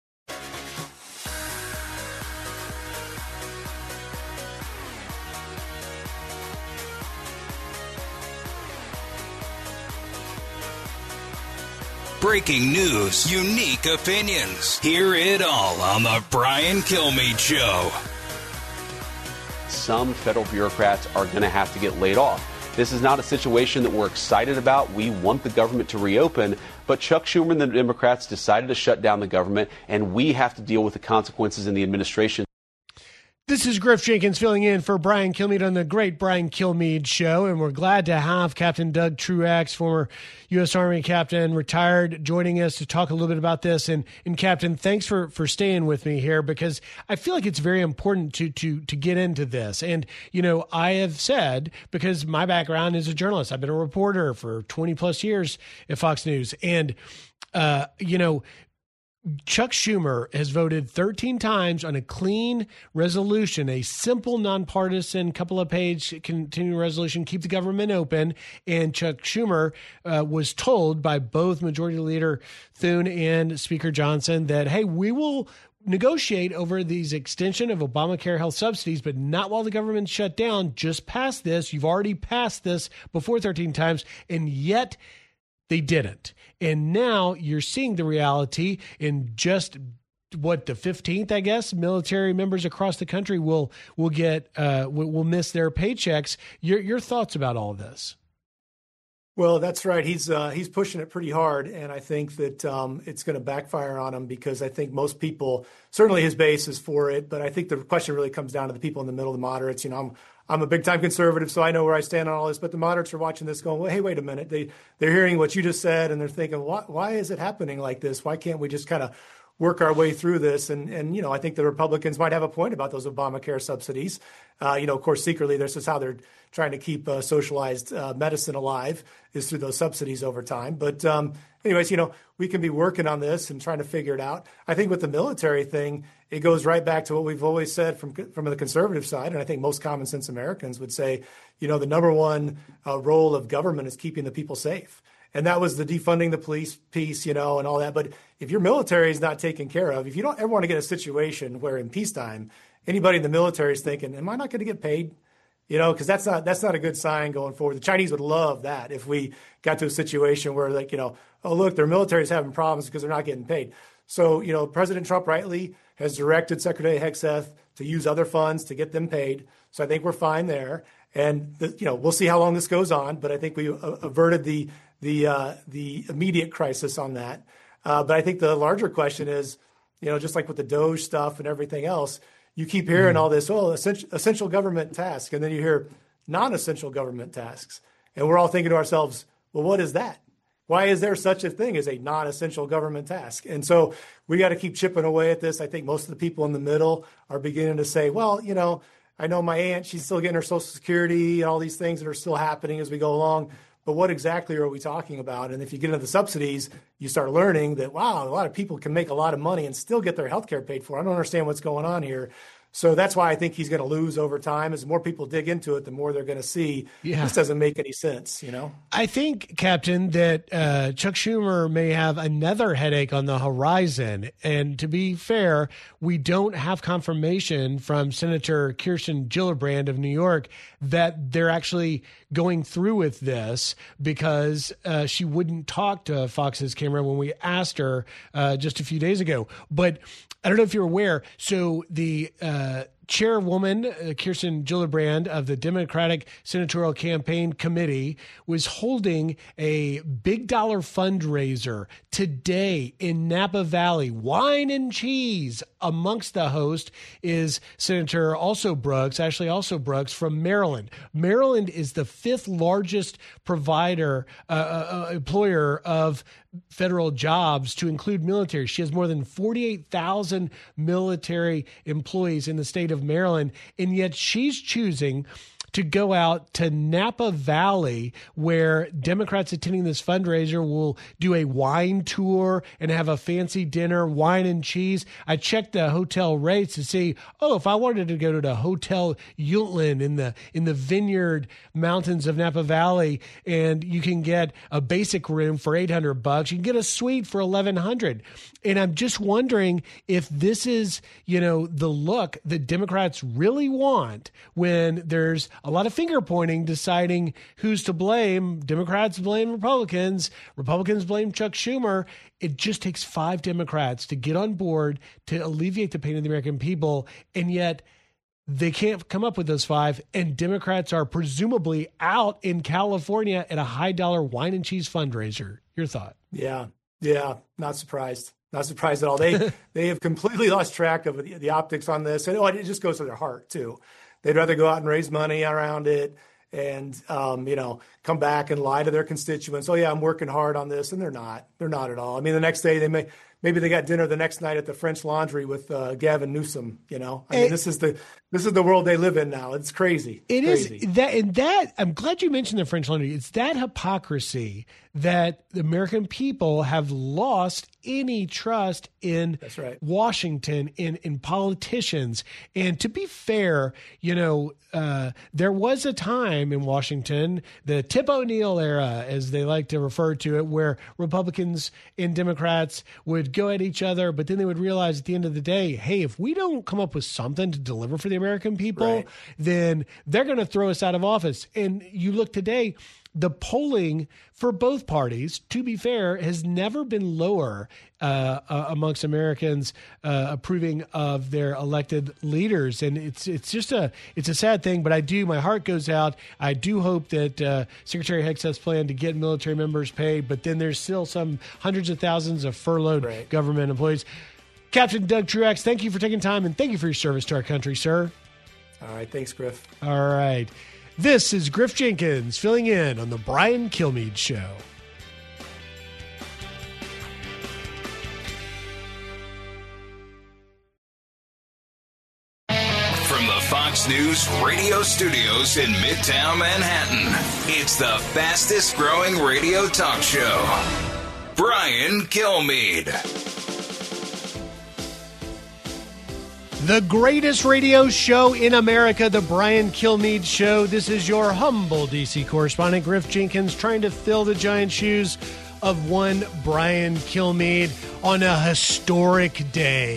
Breaking news, unique opinions. Hear it all on the Brian Kilmeade Show. Some federal bureaucrats are going to have to get laid off. This is not a situation that we're excited about. We want the government to reopen, but Chuck Schumer and the Democrats decided to shut down the government, and we have to deal with the consequences in the administration. This is Griff Jenkins filling in for Brian Kilmeade on the Great Brian Kilmeade Show, and we're glad to have Captain Doug Truax, former U S Army captain, retired, joining us to talk a little bit about this. And, and Captain, thanks for, for staying with me here, because I feel like it's very important to to to get into this. And, you know, I have said, because my background is a journalist, I've been a reporter for twenty plus years at Fox News, and, uh, you know, Chuck Schumer has voted thirteen times on a clean resolution, a simple, nonpartisan, couple of page continuing resolution, keep the government open. And Chuck Schumer uh, was told by both Majority Leader Thune and Speaker Johnson that, hey, we will negotiate over these extension of Obamacare health subsidies, but not while the government's shut down. Just pass this. You've already passed this before thirteen times, and yet they didn't. And now you're seeing the reality in just what, the fifteenth, I guess, military members across the country will will get uh, will, will miss their paychecks. Your your thoughts about all of this? Well, that's right. He's uh, he's pushing it pretty hard, and I think that um, it's going to backfire on him, because I think most people, certainly his base, is for it. But I think the question really comes down to the people in the middle, the moderates. You know, I'm I'm a big time conservative, so I know where I stand on all this. But the moderates are watching this, going, "Well, hey, wait a minute." They they're hearing what you just said, and they're thinking, "Why why is it happening like this? Why can't we just kind of work our way through this?" And, and, you know, I think the Republicans might have a point about those Obamacare subsidies. Uh, you know, of course, secretly, this is how they're trying to keep uh, socialized uh, medicine alive, is through those subsidies over time. But um, anyways, you know, we can be working on this and trying to figure it out. I think with the military thing, it goes right back to what we've always said from from the conservative side. And I think most common sense Americans would say, you know, the number one uh, role of government is keeping the people safe. And that was the defunding the police piece, you know, and all that. But if your military is not taken care of, if you don't ever want to get a situation where in peacetime, anybody in the military is thinking, am I not going to get paid? You know, because that's not that's not a good sign going forward. The Chinese would love that if we got to a situation where, like, you know, oh, look, their military is having problems because they're not getting paid. So, you know, President Trump rightly has directed Secretary Hegseth to use other funds to get them paid. So I think we're fine there. And, the, you know, we'll see how long this goes on. But I think we averted the the uh, the immediate crisis on that. Uh, but I think the larger question is, you know, just like with the Doge stuff and everything else, you keep hearing all this, oh, essential, essential government task. And then you hear non-essential government tasks. And we're all thinking to ourselves, well, what is that? Why is there such a thing as a non-essential government task? And so we got to keep chipping away at this. I think most of the people in the middle are beginning to say, well, you know, I know my aunt, she's still getting her Social Security and all these things that are still happening as we go along. But what exactly are we talking about? And if you get into the subsidies, you start learning that, wow, a lot of people can make a lot of money and still get their health care paid for. I don't understand what's going on here. So that's why I think he's going to lose over time. As the more people dig into it, the more they're going to see yeah. this doesn't make any sense, you know? I think, Captain, that uh, Chuck Schumer may have another headache on the horizon. And to be fair, we don't have confirmation from Senator Kirsten Gillibrand of New York that they're actually going through with this, because uh, she wouldn't talk to Fox's camera when we asked her uh, just a few days ago. But I don't know if you're aware. So the uh, chairwoman, uh, Kirsten Gillibrand of the Democratic Senatorial Campaign Committee, was holding a big dollar fundraiser today in Napa Valley, wine and cheese. Amongst the host is Senator also Brooks, Ashley also Brooks from Maryland. Maryland is the fifth largest provider, uh, uh, employer of federal jobs to include military. She has more than forty-eight thousand military employees in the state of Maryland, and yet she's choosing to go out to Napa Valley, where Democrats attending this fundraiser will do a wine tour and have a fancy dinner, wine and cheese. I checked the hotel rates to see, oh, if I wanted to go to the Hotel Yultland in the in the Vineyard Mountains of Napa Valley, and you can get a basic room for eight hundred bucks, you can get a suite for eleven hundred. And I'm just wondering if this is, you know, the look that Democrats really want when there's a lot of finger pointing, deciding who's to blame. Democrats blame Republicans. Republicans blame Chuck Schumer. It just takes five Democrats to get on board to alleviate the pain of the American people. And yet they can't come up with those five. And Democrats are presumably out in California at a high dollar wine and cheese fundraiser. Your thought? Yeah. Yeah. Not surprised. Not surprised at all. They they have completely lost track of the, the optics on this. And oh, it just goes to their heart, too. They'd rather go out and raise money around it and, um, you know, come back and lie to their constituents. Oh, yeah, I'm working hard on this. And they're not. They're not at all. I mean, the next day they may maybe they got dinner the next night at the French Laundry with uh, Gavin Newsom. You know, I mean, it, this is the this is the world they live in now. It's crazy. It crazy. is that, and that I'm glad you mentioned the French Laundry. It's that hypocrisy that the American people have lost any trust in That's right. Washington, in in politicians. And to be fair, you know, uh, there was a time in Washington, the Tip O'Neill era, as they like to refer to it, where Republicans and Democrats would go at each other, but then they would realize at the end of the day, hey, if we don't come up with something to deliver for the American people, Right. then they're going to throw us out of office. And you look today, the polling for both parties, to be fair, has never been lower uh, uh, amongst Americans uh, approving of their elected leaders, and it's it's just a it's a sad thing. But I do, my heart goes out. I do hope that uh, Secretary Hicks has planned to get military members paid, but then there's still some hundreds of thousands of furloughed Right. government employees. Captain Doug Truax, thank you for taking time, and thank you for your service to our country, sir. All right. Thanks, Griff. All right. This is Griff Jenkins filling in on the Brian Kilmeade Show. From the Fox News radio studios in Midtown Manhattan, it's the fastest growing radio talk show. Brian Kilmeade. The greatest radio show in America, the Brian Kilmeade Show. This is your humble D C correspondent, Griff Jenkins, trying to fill the giant shoes of one Brian Kilmeade on a historic day.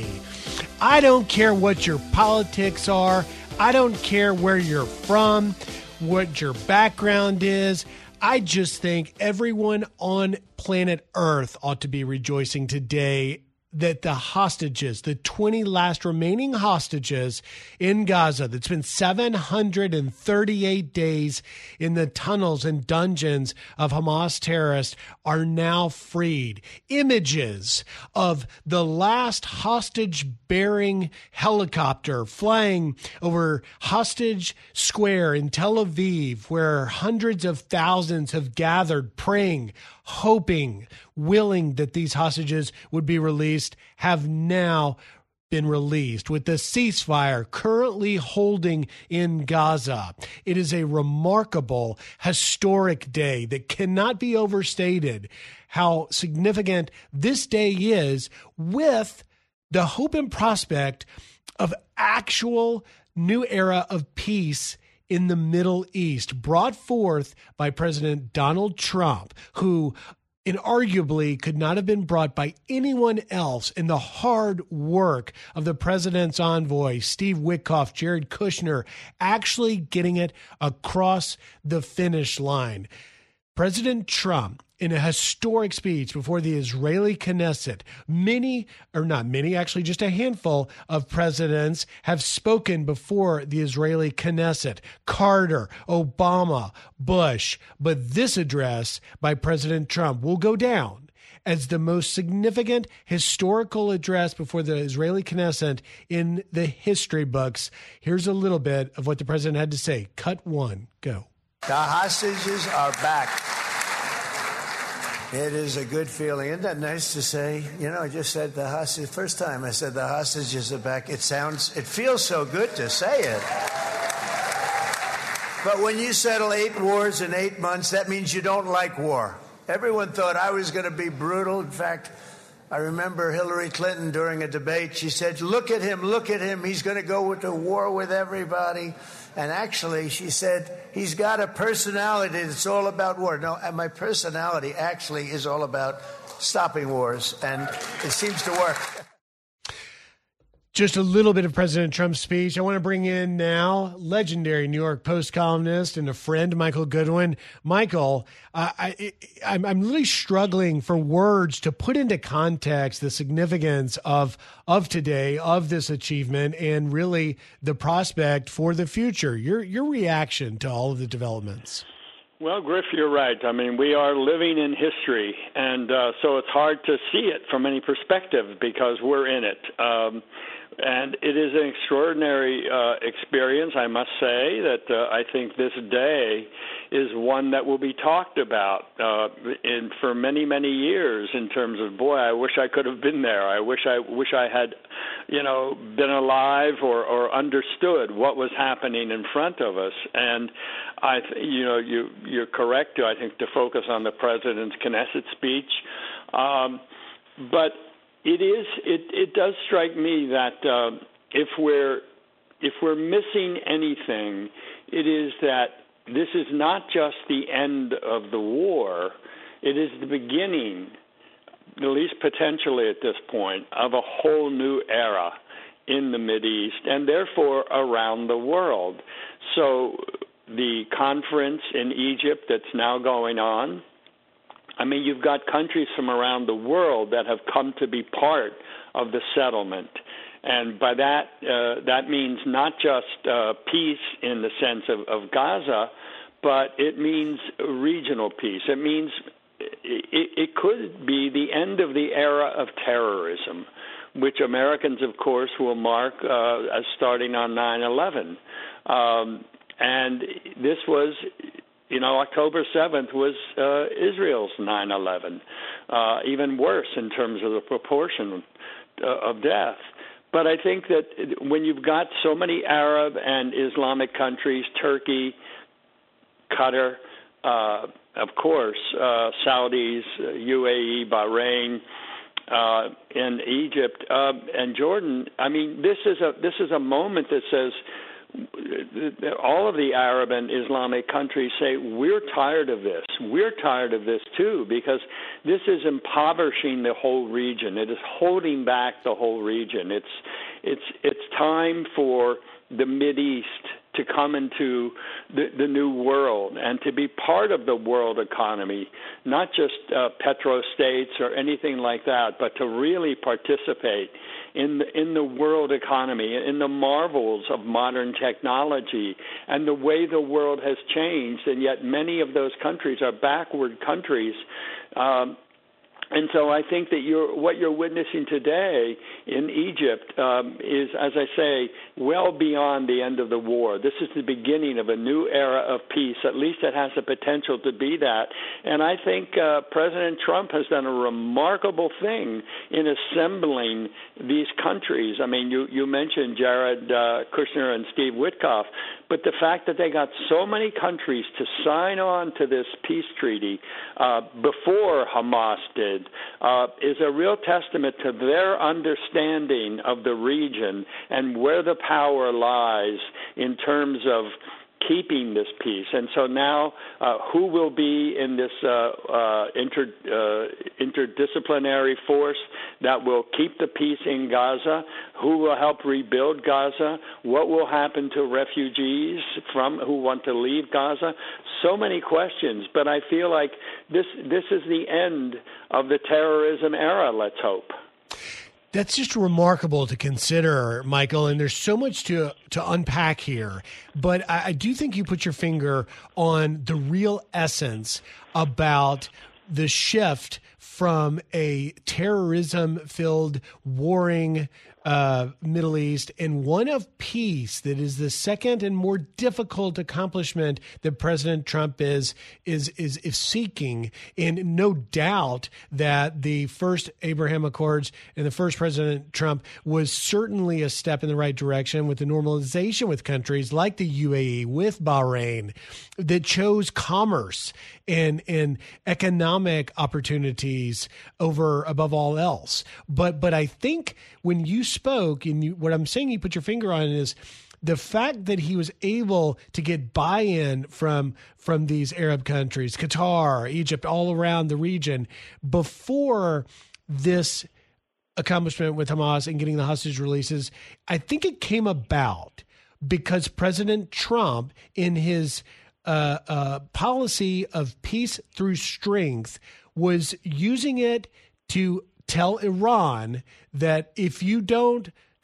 I don't care what your politics are. I don't care where you're from, what your background is. I just think everyone on planet Earth ought to be rejoicing today that the hostages, the twenty last remaining hostages in Gaza, that's been seven hundred thirty-eight days in the tunnels and dungeons of Hamas terrorists, are now freed. Images of the last hostage-bearing helicopter flying over Hostage Square in Tel Aviv, where hundreds of thousands have gathered, praying, hoping, willing that these hostages would be released, have now been released, with the ceasefire currently holding in Gaza. It is a remarkable, historic day that cannot be overstated how significant this day is, with the hope and prospect of actual new era of peace in the Middle East, brought forth by President Donald Trump, who inarguably could not have been brought by anyone else in the hard work of the president's envoy, Steve Witkoff, Jared Kushner, actually getting it across the finish line. President Trump, in a historic speech before the Israeli Knesset, many, or not many, actually just a handful of presidents have spoken before the Israeli Knesset. Carter, Obama, Bush. But this address by President Trump will go down as the most significant historical address before the Israeli Knesset in the history books. Here's a little bit of what the president had to say. Cut one, go. The hostages are back. It is a good feeling. Isn't that nice to say? You know, I just said the hostage. First time I said the hostages are back. It sounds, it feels so good to say it. But when you settle eight wars in eight months, that means you don't like war. Everyone thought I was going to be brutal. In fact, I remember Hillary Clinton during a debate. She said, look at him, look at him. He's going to go to war with everybody. And actually, she said, he's got a personality that's all about war. No, and my personality actually is all about stopping wars. And it seems to work. Just a little bit of President Trump's speech. I want to bring in now legendary New York Post columnist and a friend, Michael Goodwin. Michael, uh, I, I'm, I'm really struggling for words to put into context the significance of of today, of this achievement, and really the prospect for the future. Your your reaction to all of the developments. Well, Griff, you're right. I mean, we are living in history, and uh, so it's hard to see it from any perspective because we're in it. Um, and it is an extraordinary uh, experience, I must say, that uh, I think this day is one that will be talked about uh, in, for many, many years in terms of, boy, I wish I could have been there. I wish I wish I had, you know, been alive or, or understood what was happening in front of us. And I, th- you know, you, you're correct, I think, to focus on the president's Knesset speech. Um, but it is, it, it does strike me that uh, if we're if we're missing anything, it is that this is not just the end of the war. It is the beginning, at least potentially at this point, of a whole new era in the Mideast and therefore around the world. So the conference in Egypt that's now going on, I mean, you've got countries from around the world that have come to be part of the settlement. And by that, uh, that means not just uh, peace in the sense of, of Gaza, but it means regional peace. It means it, it could be the end of the era of terrorism, which Americans, of course, will mark uh, as starting on nine eleven. Um, and this was, you know, October seventh was uh, Israel's nine eleven, uh, even worse in terms of the proportion uh, of death. But I think that when you've got so many Arab and Islamic countries, Turkey, Qatar, uh, of course, uh, Saudis, U A E, Bahrain, uh, and Egypt, uh, and Jordan, I mean, this is a this is a moment that says all of the Arab and Islamic countries say, we're tired of this. We're tired of this, too, because this is impoverishing the whole region. It is holding back the whole region. It's it's it's time for the Mideast to come into the, the new world and to be part of the world economy, not just uh, petrostates or anything like that, but to really participate in the, in the world economy, in the marvels of modern technology and the way the world has changed. And yet many of those countries are backward countries. Um, And so I think that you're, what you're witnessing today in Egypt um, is, as I say, well beyond the end of the war. This is the beginning of a new era of peace. At least it has the potential to be that. And I think uh, President Trump has done a remarkable thing in assembling these countries. I mean, you, you mentioned Jared uh, Kushner and Steve Witkoff, but the fact that they got so many countries to sign on to this peace treaty uh, before Hamas did uh, is a real testament to their understanding of the region and where the power lies in terms of keeping this peace. And so now uh, who will be in this uh, uh, inter, uh, interdisciplinary force that will keep the peace in Gaza? Who will help rebuild Gaza? What will happen to refugees from who want to leave Gaza? So many questions, but I feel like this this is the end of the terrorism era, let's hope. That's just remarkable to consider, Michael, and there's so much to to unpack here. But I, I do think you put your finger on the real essence about the shift from a terrorism-filled, warring uh, Middle East and one of peace that is the second and more difficult accomplishment that President Trump is is is, is seeking. And no doubt that the first Abraham Accords and the first President Trump was certainly a step in the right direction with the normalization with countries like the U A E, with Bahrain, that chose commerce and and economic opportunities over above all else. But but I think when you spoke, and you, what I'm saying you put your finger on is the fact that he was able to get buy-in from from these Arab countries, Qatar, Egypt, all around the region, before this accomplishment with Hamas and getting the hostage releases. I think it came about because President Trump, in his uh, uh, policy of peace through strength, was using it to tell Iran that if you don't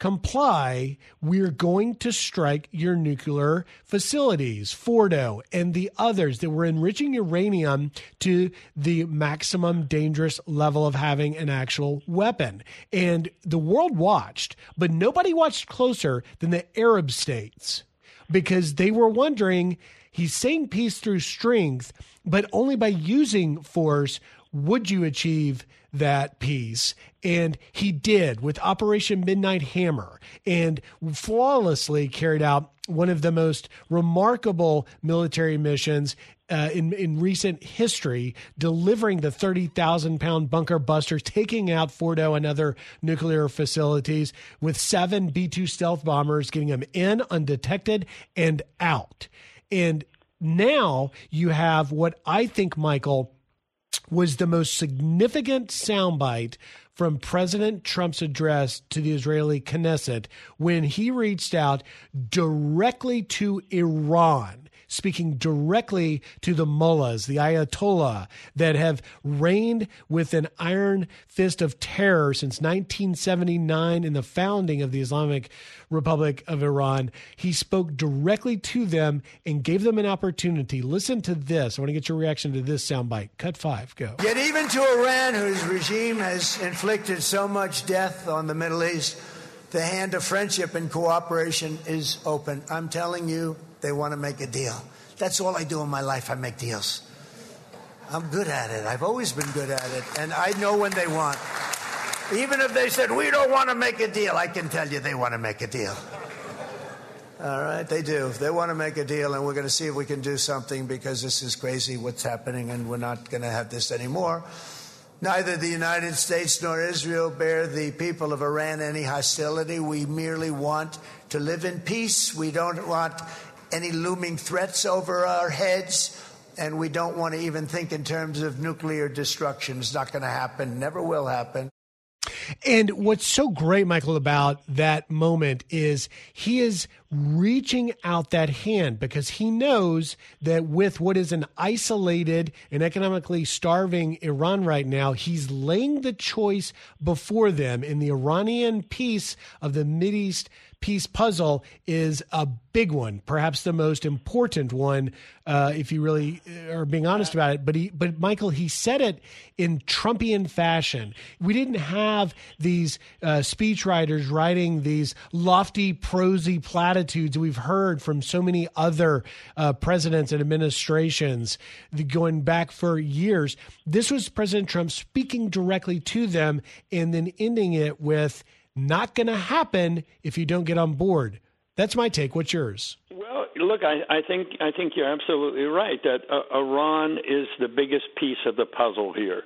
comply, we're going to strike your nuclear facilities, Fordo and the others that were enriching uranium to the maximum dangerous level of having an actual weapon. And the world watched, but nobody watched closer than the Arab states, because they were wondering, he's saying peace through strength, but only by using force would you achieve that peace. And he did with Operation Midnight Hammer, and flawlessly carried out one of the most remarkable military missions uh, in, in recent history, delivering the thirty thousand pound bunker busters, taking out Fordo and other nuclear facilities with seven B two stealth bombers, getting them in undetected and out. And now you have what I think, Michael, was the most significant soundbite from President Trump's address to the Israeli Knesset when he reached out directly to Iran, speaking directly to the mullahs, the Ayatollah, that have reigned with an iron fist of terror since nineteen seventy-nine in the founding of the Islamic Republic of Iran. He spoke directly to them and gave them an opportunity. Listen to this. I want to get your reaction to this soundbite. Cut five. Go. Yet even to Iran, whose regime has inflicted so much death on the Middle East, the hand of friendship and cooperation is open. I'm telling you, they want to make a deal. That's all I do in my life. I make deals. I'm good at it. I've always been good at it. And I know when they want. Even if they said, we don't want to make a deal, I can tell you they want to make a deal. All right, they do. They want to make a deal, and we're going to see if we can do something, because this is crazy what's happening, and we're not going to have this anymore. Neither the United States nor Israel bear the people of Iran any hostility. We merely want to live in peace. We don't want any looming threats over our heads, and we don't want to even think in terms of nuclear destruction. It's not going to happen, never will happen. And what's so great, Michael, about that moment is he is reaching out that hand, because he knows that with what is an isolated and economically starving Iran right now, he's laying the choice before them. And the Iranian piece of the Mideast peace puzzle is a big one, perhaps the most important one, uh, if you really are being honest about it. But he, but Michael, he said it in Trumpian fashion. We didn't have these uh, speechwriters writing these lofty, prosy platitudes we've heard from so many other uh, presidents and administrations going back for years. This was President Trump speaking directly to them, and then ending it with, not going to happen if you don't get on board. That's my take. What's yours? Well, look, I, I think I think you're absolutely right that uh, Iran is the biggest piece of the puzzle here.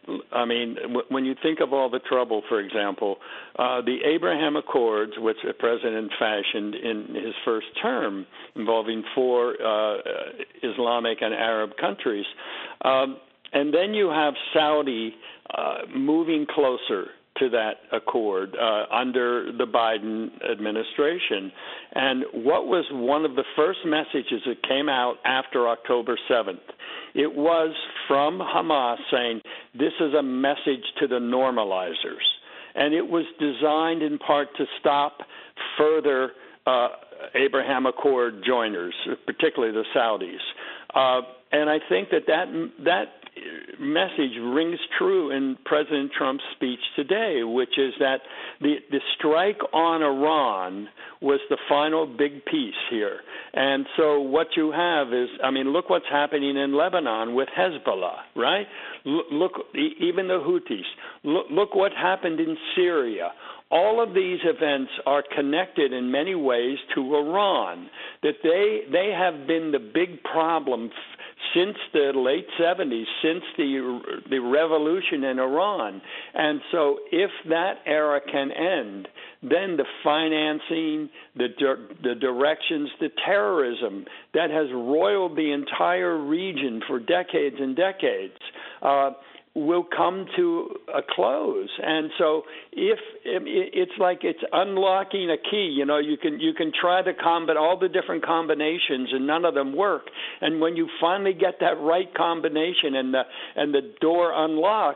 I mean, w- when you think of all the trouble, for example, uh, the Abraham Accords, which the president fashioned in his first term, involving four uh, Islamic and Arab countries, um, and then you have Saudi uh, moving closer to that accord uh, under the Biden administration. And what was one of the first messages that came out after October seventh? It was from Hamas saying, this is a message to the normalizers. And it was designed in part to stop further uh, Abraham Accord joiners, particularly the Saudis. Uh, and I think that that, that message rings true in President Trump's speech today, which is that the, the strike on Iran was the final big piece here. And so what you have is, I mean, look what's happening in Lebanon with Hezbollah, right? Look, look even the Houthis. Look, look what happened in Syria. All of these events are connected in many ways to Iran, that they they have been the big problem f- since the late seventies, since the the revolution in Iran. And so if that era can end, then the financing, the the directions, the terrorism that has roiled the entire region for decades and decades uh, will come to a close. And so if it's like it's unlocking a key, you know, you can you can try to combat all the different combinations and none of them work. And when you finally get that right combination and the and the door unlocks,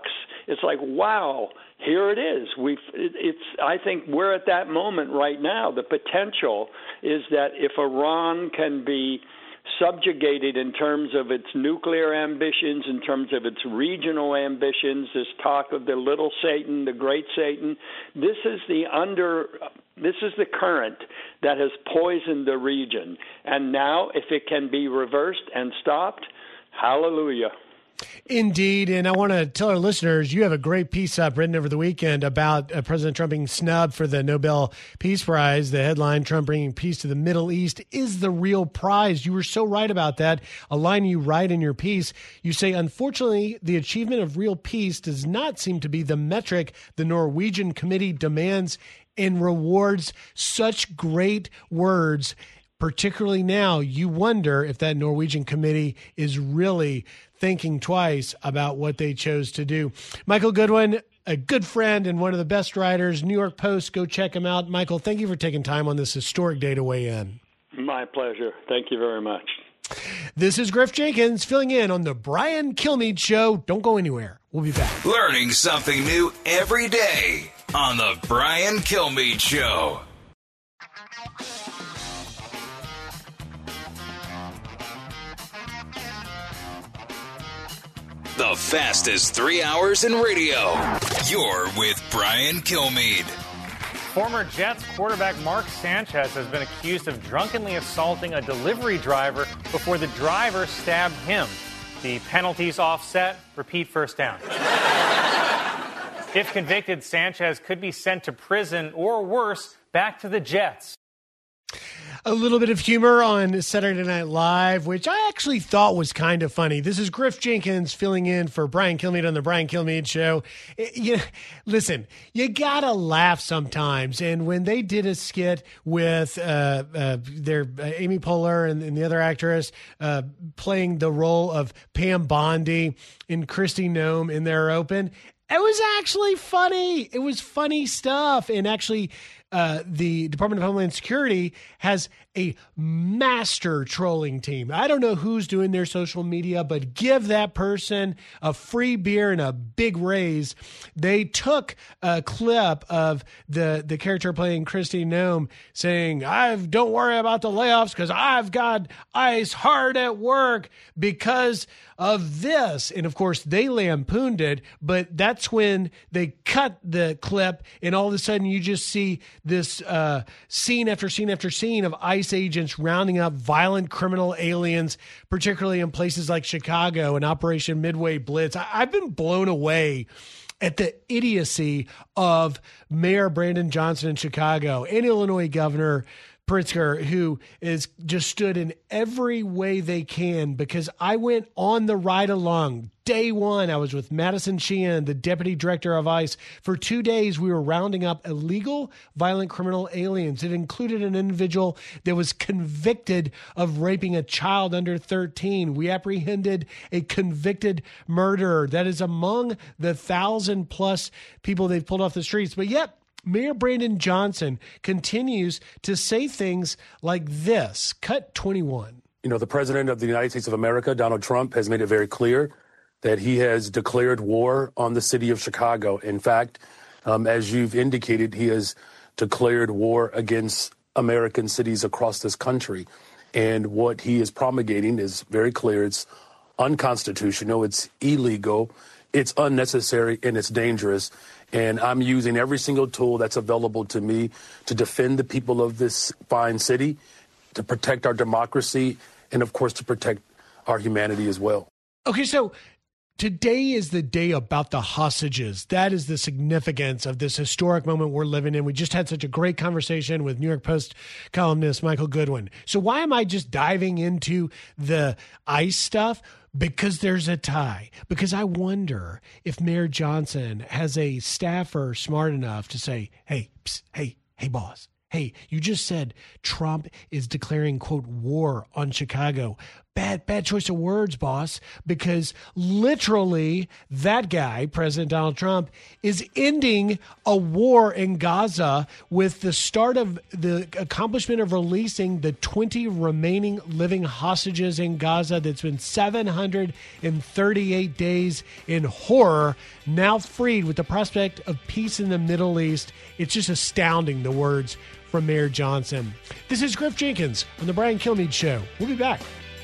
it's like, wow, here it is. We've, it, it's, I think we're at that moment right now. The potential is that if Iran can be subjugated in terms of its nuclear ambitions, in terms of its regional ambitions, this talk of the little Satan, the great Satan, this is the under, this is the current that has poisoned the region. And now, if it can be reversed and stopped, hallelujah. Indeed. And I want to tell our listeners, you have a great piece up written over the weekend about uh, President Trump being snubbed for the Nobel Peace Prize. The headline, Trump bringing peace to the Middle East is the real prize. You were so right about that. A line you write in your piece, you say, unfortunately, the achievement of real peace does not seem to be the metric the Norwegian committee demands and rewards. Such great words. Particularly now, you wonder if that Norwegian committee is really thinking twice about what they chose to do. Michael Goodwin, a good friend and one of the best writers, New York Post. Go check him out. Michael, thank you for taking time on this historic day to weigh in. My pleasure. Thank you very much. This is Griff Jenkins filling in on the Brian Kilmeade Show. Don't go anywhere. We'll be back. Learning something new every day on the Brian Kilmeade Show. The fastest three hours in radio. You're with Brian Kilmeade. Former Jets quarterback Mark Sanchez has been accused of drunkenly assaulting a delivery driver before the driver stabbed him. The penalties offset, repeat first down. If convicted, Sanchez could be sent to prison or worse, back to the Jets. A little bit of humor on Saturday Night Live, which I actually thought was kind of funny. This is Griff Jenkins filling in for Brian Kilmeade on the Brian Kilmeade Show. It, you, listen, you gotta laugh sometimes. And when they did a skit with uh, uh, their uh, Amy Poehler and, and the other actress uh, playing the role of Pam Bondi and Kristi Noem in Their Open, it was actually funny. It was funny stuff. And actually, uh, the Department of Homeland Security has a master trolling team. I don't know who's doing their social media, but give that person a free beer and a big raise. They took a clip of the, the character playing Kristi Noem saying, I don't worry about the layoffs because I've got ice hard at work because of this. And of course, they lampooned it, but that's when they cut the clip, and all of a sudden you just see this uh, scene after scene after scene of ICE agents rounding up violent criminal aliens, particularly in places like Chicago and Operation Midway Blitz. I- I've been blown away at the idiocy of Mayor Brandon Johnson in Chicago and Illinois Governor Pritzker, who is just stood in every way they can, because I went on the ride along. Day one, I was with Madison Sheehan, the deputy director of ICE. For two days, we were rounding up illegal, violent criminal aliens. It included an individual that was convicted of raping a child under thirteen. We apprehended a convicted murderer. That is among the thousand plus people they've pulled off the streets. But yet, Mayor Brandon Johnson continues to say things like this. Cut twenty-one. You know, the president of the United States of America, Donald Trump, has made it very clear that he has declared war on the city of Chicago. In fact, um, as you've indicated, he has declared war against American cities across this country. And what he is promulgating is very clear. It's unconstitutional. It's illegal. It's unnecessary, and it's dangerous. And I'm using every single tool that's available to me to defend the people of this fine city, to protect our democracy, and, of course, to protect our humanity as well. Okay, so today is the day about the hostages. That is the significance of this historic moment we're living in. We just had such a great conversation with New York Post columnist Michael Goodwin. So why am I just diving into the ICE stuff? Because there's a tie. Because I wonder if Mayor Johnson has a staffer smart enough to say, hey, psst, hey, hey, boss. Hey, you just said Trump is declaring, quote, war on Chicago. bad, bad choice of words, boss, because literally that guy, President Donald Trump, is ending a war in Gaza with the start of the accomplishment of releasing the twenty remaining living hostages in Gaza. That's been seven hundred thirty-eight days in horror, now freed with the prospect of peace in the Middle East. It's just astounding, the words from Mayor Johnson. This is Griff Jenkins on the Brian Kilmeade Show. We'll be back.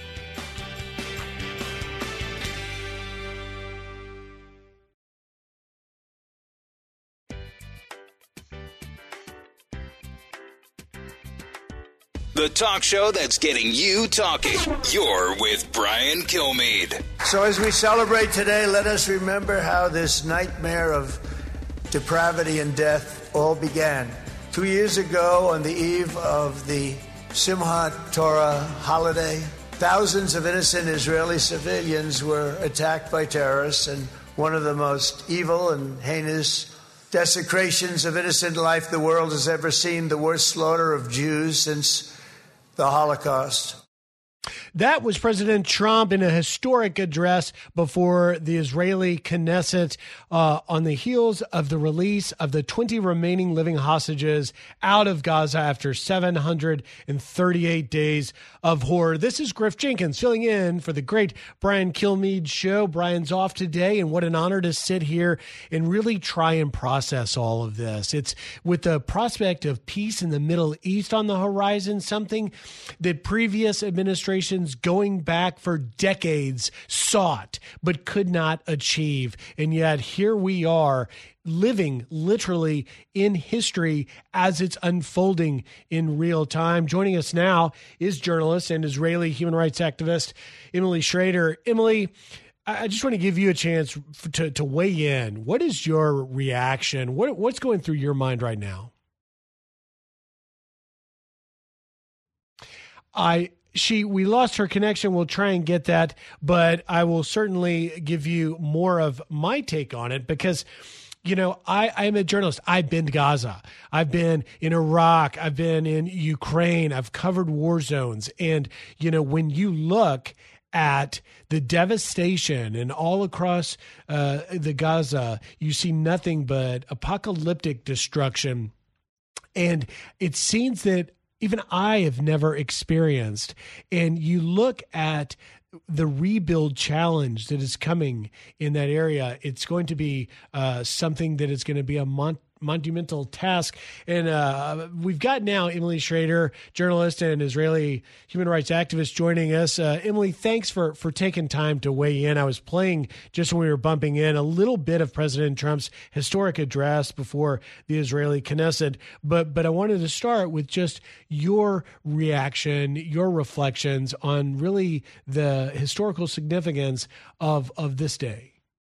The talk show that's getting you talking. You're with Brian Kilmeade. So as we celebrate today, let us remember how this nightmare of depravity and death all began. Two years ago, on the eve of the Simchat Torah holiday, thousands of innocent Israeli civilians were attacked by terrorists, and one of the most evil and heinous desecrations of innocent life the world has ever seen, the worst slaughter of Jews since the Holocaust. That was President Trump in a historic address before the Israeli Knesset uh, on the heels of the release of the twenty remaining living hostages out of Gaza after seven hundred thirty-eight days of horror. This is Griff Jenkins filling in for the great Brian Kilmeade Show. Brian's off today, and what an honor to sit here and really try and process all of this. It's with the prospect of peace in the Middle East on the horizon, something that previous administrations going back for decades sought but could not achieve. And yet here we are living literally in history as it's unfolding in real time. Joining us now is journalist and Israeli human rights activist Emily Schrader. Emily, I just want to give you a chance to, to weigh in. What is your reaction? What, what's going through your mind right now? I She, we lost her connection. We'll try and get that, but I will certainly give you more of my take on it because, you know, I, I'm a journalist. I've been to Gaza. I've been in Iraq. I've been in Ukraine. I've covered war zones. And, you know, when you look at the devastation and all across uh, the Gaza, you see nothing but apocalyptic destruction. And it seems that even I have never experienced. And you look at the rebuild challenge that is coming in that area, it's going to be uh, something that is going to be a mon- monumental task. And uh, we've got now Emily Schrader, journalist and Israeli human rights activist, joining us. Uh, Emily, thanks for, for taking time to weigh in. I was playing, just when we were bumping in, a little bit of President Trump's historic address before the Israeli Knesset, but, but I wanted to start with just your reaction, your reflections on really the historical significance of, of this day.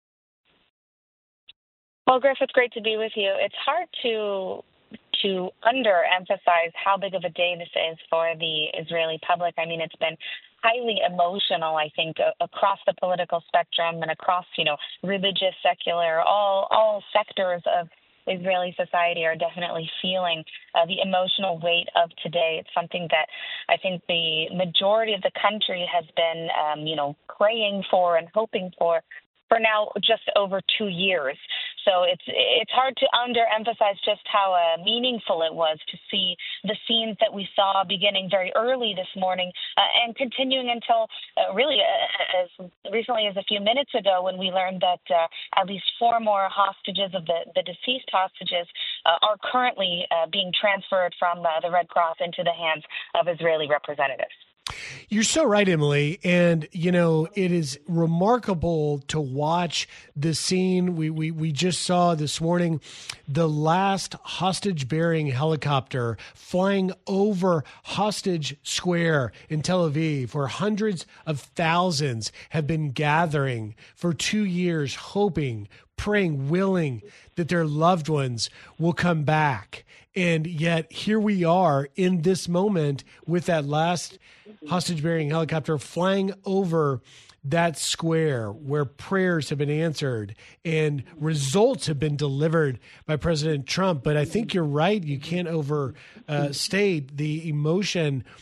Well, Griff, it's great to be with you. It's hard to to underemphasize how big of a day this is for the Israeli public. I mean, it's been highly emotional, I think, across the political spectrum and across, you know, religious, secular, all all sectors of Israeli society are definitely feeling uh, the emotional weight of today. It's something that I think the majority of the country has been, um, you know, praying for and hoping for for now just over two years. So it's it's hard to underemphasize just how uh, meaningful it was to see the scenes that we saw beginning very early this morning uh, and continuing until uh, really uh, as recently as a few minutes ago when we learned that uh, at least four more hostages of the, the deceased hostages uh, are currently uh, being transferred from uh, the Red Cross into the hands of Israeli representatives. You're so right, Emily. And, you know, it is remarkable to watch the scene. We, we, we just saw this morning the last hostage-bearing helicopter flying over Hostage Square in Tel Aviv, where hundreds of thousands have been gathering for two years, hoping, praying, willing that their loved ones will come back. And yet here we are in this moment with that last hostage-bearing helicopter flying over that square where prayers have been answered and results have been delivered by President Trump. But I think you're right. You can't overstate the emotion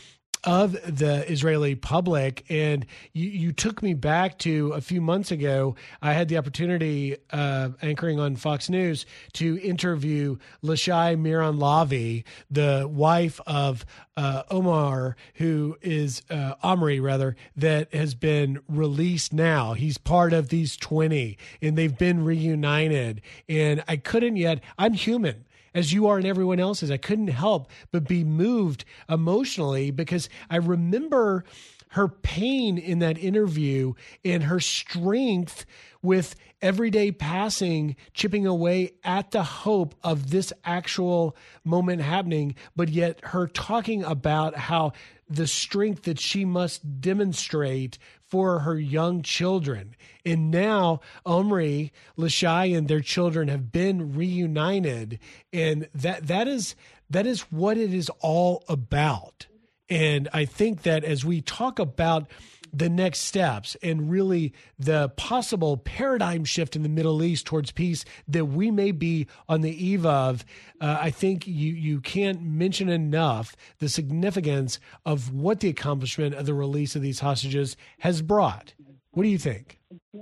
of the Israeli public. And you, you took me back to a few months ago. I had the opportunity, uh, anchoring on Fox News, to interview Lashai Miran Lavi, the wife of uh, Omar, who is uh, Omri, rather, that has been released now. He's part of these twenty, and they've been reunited. And I couldn't yet, I'm human, as you are and everyone else is. I couldn't help but be moved emotionally because I remember her pain in that interview and her strength with every day passing, chipping away at the hope of this actual moment happening, but yet her talking about how the strength that she must demonstrate for her young children. And now Omri, Lashai, and their children have been reunited. And that that is that is what it is all about. And I think that as we talk about the next steps and really the possible paradigm shift in the Middle East towards peace that we may be on the eve of, uh, I think you, you can't mention enough the significance of what the accomplishment of the release of these hostages has brought. What do you think?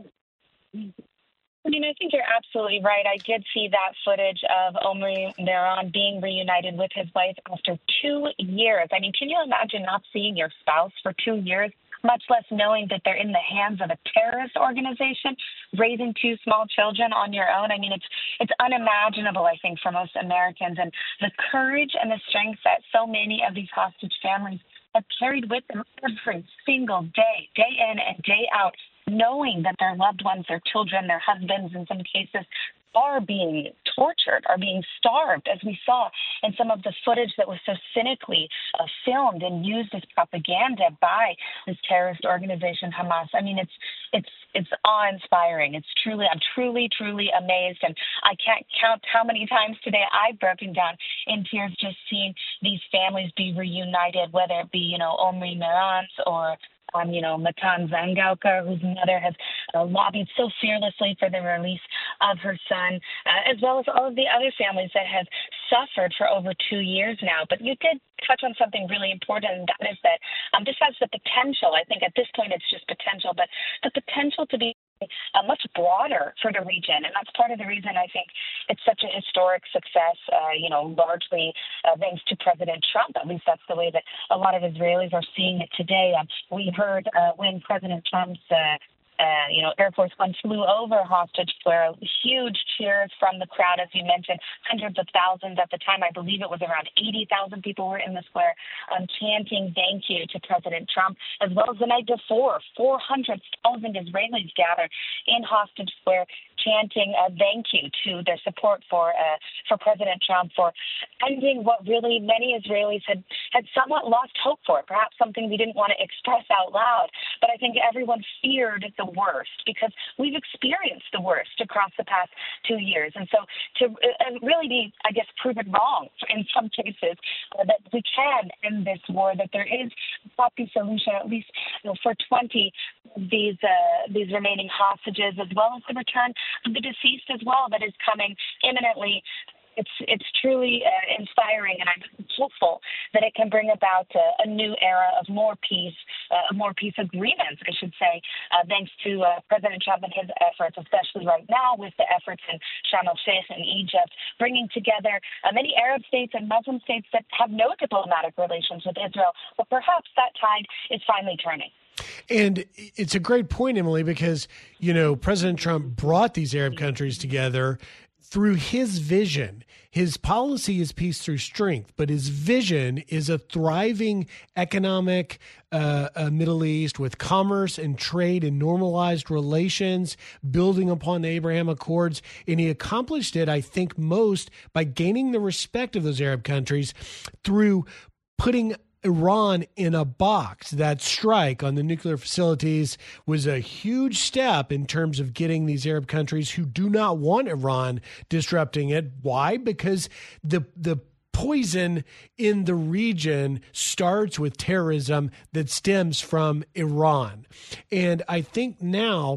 I mean, I think you're absolutely right. I did see that footage of Omri Miran being reunited with his wife after two years. I mean, can you imagine not seeing your spouse for two years? Much less knowing that they're in the hands of a terrorist organization, raising two small children on your own. I mean, it's it's unimaginable, I think, for most Americans. And the courage and the strength that so many of these hostage families have carried with them every single day, day in and day out, knowing that their loved ones, their children, their husbands, in some cases, are being tortured, are being starved, as we saw in some of the footage that was so cynically uh, filmed and used as propaganda by this terrorist organization, Hamas. I mean, it's it's it's awe-inspiring. It's truly, I'm truly, truly amazed, and I can't count how many times today I've broken down in tears just seeing these families be reunited, whether it be, you know, Omri Miran's or Um, you know, Matan Zangauka, whose mother has uh, lobbied so fearlessly for the release of her son, uh, as well as all of the other families that have suffered for over two years now. But you did touch on something really important, and that is that um, this has the potential, I think at this point it's just potential, but the potential to be Uh, much broader for the region. And that's part of the reason I think it's such a historic success, uh, you know, largely uh, thanks to President Trump. At least that's the way that a lot of Israelis are seeing it today. Um, we heard uh, when President Trump's uh, Uh, you know, Air Force One flew over Hostage Square. Huge cheers from the crowd, as you mentioned, hundreds of thousands. At the time, I believe it was around eighty thousand people were in the square um, chanting thank you to President Trump, as well as the night before, four hundred thousand Israelis gathered in Hostage Square chanting uh, thank you to their support for uh, for President Trump, for ending what really many Israelis had, had somewhat lost hope for, perhaps something we didn't want to express out loud. But I think everyone feared the worst because we've experienced the worst across the past two years. And so to uh, really be, I guess, proven wrong in some cases, uh, that we can end this war, that there is a happy solution, at least you know, for twenty of these, uh, these remaining hostages, as well as the return of the deceased as well, that is coming imminently. It's it's truly uh, inspiring, and I'm hopeful that it can bring about a, a new era of more peace, uh, more peace agreements, I should say, uh, thanks to uh, President Trump and his efforts, especially right now with the efforts in Sharm el-Sheikh in Egypt, bringing together uh, many Arab states and Muslim states that have no diplomatic relations with Israel. But perhaps that tide is finally turning. And it's a great point, Emily, because, you know, President Trump brought these Arab countries together through his vision. His policy is peace through strength, but his vision is a thriving economic uh, uh, Middle East with commerce and trade and normalized relations, building upon the Abraham Accords. And he accomplished it, I think, most by gaining the respect of those Arab countries through putting Iran in a box. That strike on the nuclear facilities was a huge step in terms of getting these Arab countries who do not want Iran disrupting it. Why? Because the the poison in the region starts with terrorism that stems from Iran. And I think now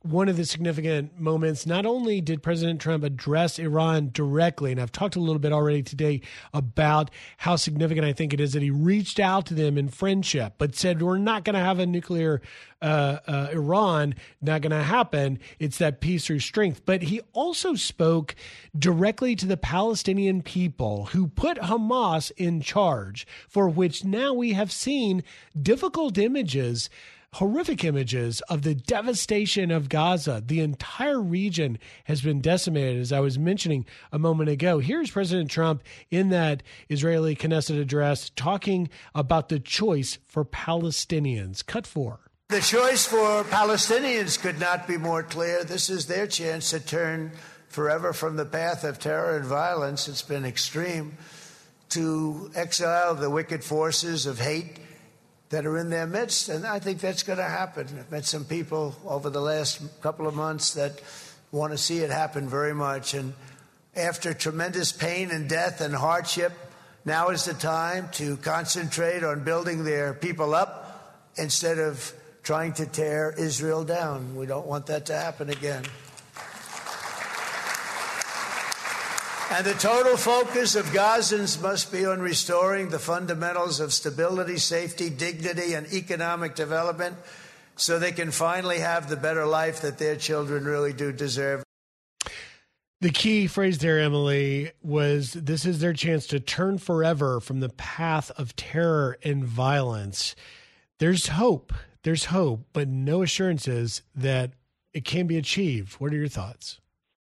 one of the significant moments. Not only did President Trump address Iran directly, and I've talked a little bit already today about how significant I think it is that he reached out to them in friendship, but said, we're not going to have a nuclear uh, uh, Iran, not going to happen. It's that peace through strength. But he also spoke directly to the Palestinian people who put Hamas in charge, for which now we have seen difficult images, horrific images of the devastation of Gaza. The entire region has been decimated, as I was mentioning a moment ago. Here's President Trump in that Israeli Knesset address talking about the choice for Palestinians. Cut four. The choice for Palestinians could not be more clear. This is their chance to turn forever from the path of terror and violence. It's been extreme, to exile the wicked forces of hate that are in their midst, and I think that's going to happen. I've met some people over the last couple of months that want to see it happen very much, and after tremendous pain and death and hardship, now is the time to concentrate on building their people up instead of trying to tear Israel down. We don't want that to happen again. And the total focus of Gazans must be on restoring the fundamentals of stability, safety, dignity, and economic development so they can finally have the better life that their children really do deserve. The key phrase there, Emily, was this is their chance to turn forever from the path of terror and violence. There's hope. There's hope, but no assurances that it can be achieved. What are your thoughts?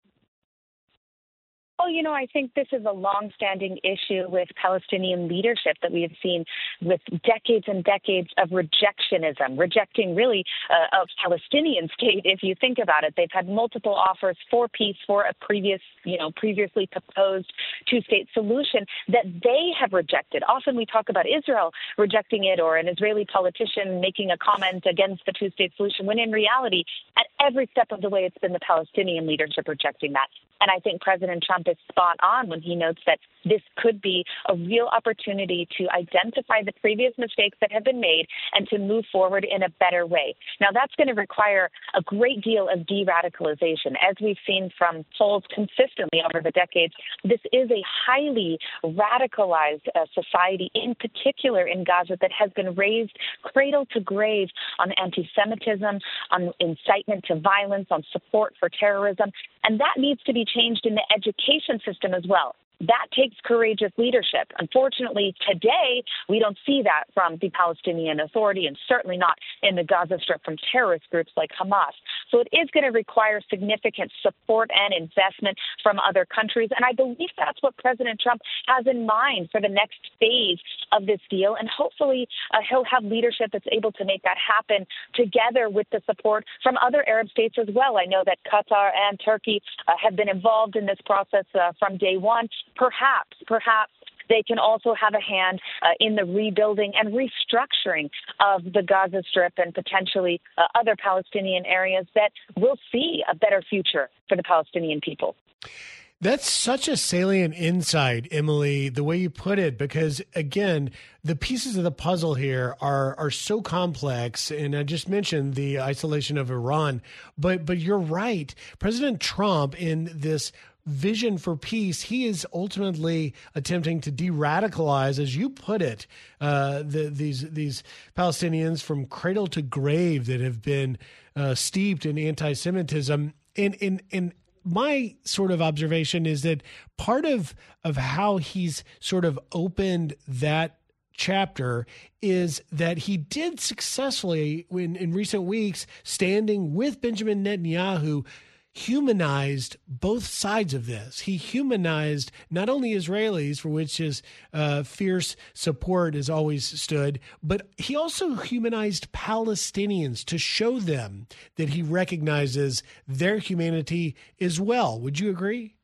Well, you know, I think this is a longstanding issue with Palestinian leadership that we have seen with decades and decades of rejectionism, rejecting really uh, a Palestinian state. If you think about it, they've had multiple offers for peace for a previous, you know, previously proposed two-state solution that they have rejected. Often we talk about Israel rejecting it or an Israeli politician making a comment against the two-state solution, when in reality, at every step of the way, it's been the Palestinian leadership rejecting that. And I think President Trump is spot on when he notes that this could be a real opportunity to identify the previous mistakes that have been made and to move forward in a better way. Now, that's going to require a great deal of de-radicalization. As we've seen from polls consistently over the decades, this is a highly radicalized uh, society, in particular in Gaza, that has been raised cradle to grave on anti-Semitism, on incitement to violence, on support for terrorism. And that needs to be changed in the education system as well. That takes courageous leadership. Unfortunately, today, we don't see that from the Palestinian Authority, and certainly not in the Gaza Strip from terrorist groups like Hamas. So it is going to require significant support and investment from other countries. And I believe that's what President Trump has in mind for the next phase of this deal. And hopefully uh, he'll have leadership that's able to make that happen together with the support from other Arab states as well. I know that Qatar and Turkey uh, have been involved in this process uh, from day one. Perhaps, perhaps they can also have a hand uh, in the rebuilding and restructuring of the Gaza Strip and potentially uh, other Palestinian areas that will see a better future for the Palestinian people. That's such a salient insight, Emily, the way you put it, because, again, the pieces of the puzzle here are are so complex. And I just mentioned the isolation of Iran, but but you're right. President Trump, in this vision for peace, he is ultimately attempting to de-radicalize, as you put it, uh, the, these these Palestinians from cradle to grave that have been uh, steeped in anti-Semitism. In in in my sort of observation is that part of of how he's sort of opened that chapter is that he did successfully in, in recent weeks, standing with Benjamin Netanyahu, humanized both sides of this. He humanized not only Israelis, for which his uh, fierce support has always stood, but he also humanized Palestinians to show them that he recognizes their humanity as well. Would you agree?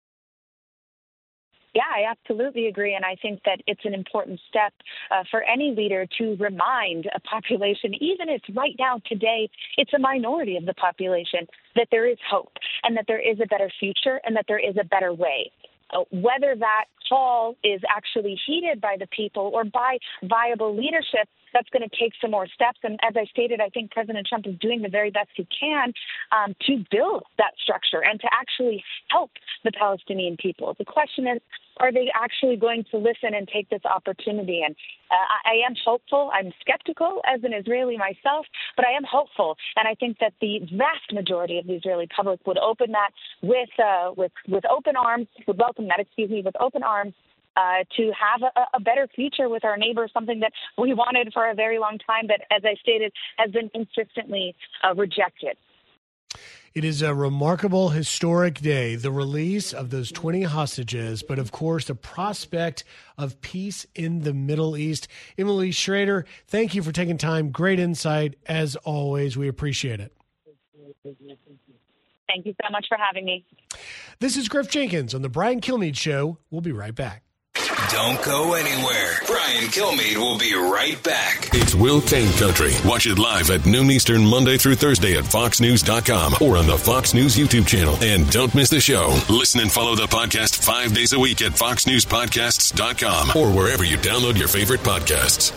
Yeah, I absolutely agree. And I think that it's an important step uh, for any leader to remind a population, even if right now, today, it's a minority of the population, that there is hope and that there is a better future and that there is a better way. Uh, whether that call is actually heeded by the people or by viable leadership, that's going to take some more steps. And as I stated, I think President Trump is doing the very best he can um, to build that structure and to actually help the Palestinian people. The question is, are they actually going to listen and take this opportunity? And uh, I, I am hopeful. I'm skeptical as an Israeli myself, but I am hopeful. And I think that the vast majority of the Israeli public would open that with uh, with with open arms, would welcome that, excuse me, with open arms. Uh, to have a, a better future with our neighbors, something that we wanted for a very long time, but as I stated, has been consistently uh, rejected. It is a remarkable, historic day, the release of those twenty hostages, but of course, the prospect of peace in the Middle East. Emily Schrader, thank you for taking time. Great insight, as always. We appreciate it. Thank you so much for having me. This is Griff Jenkins on The Brian Kilmeade Show. We'll be right back. Don't go anywhere. Brian Kilmeade will be right back. It's Will Kane Country. Watch it live at noon Eastern, Monday through Thursday at fox news dot com or on the Fox News YouTube channel. And don't miss the show. Listen and follow the podcast five days a week at fox news podcasts dot com or wherever you download your favorite podcasts.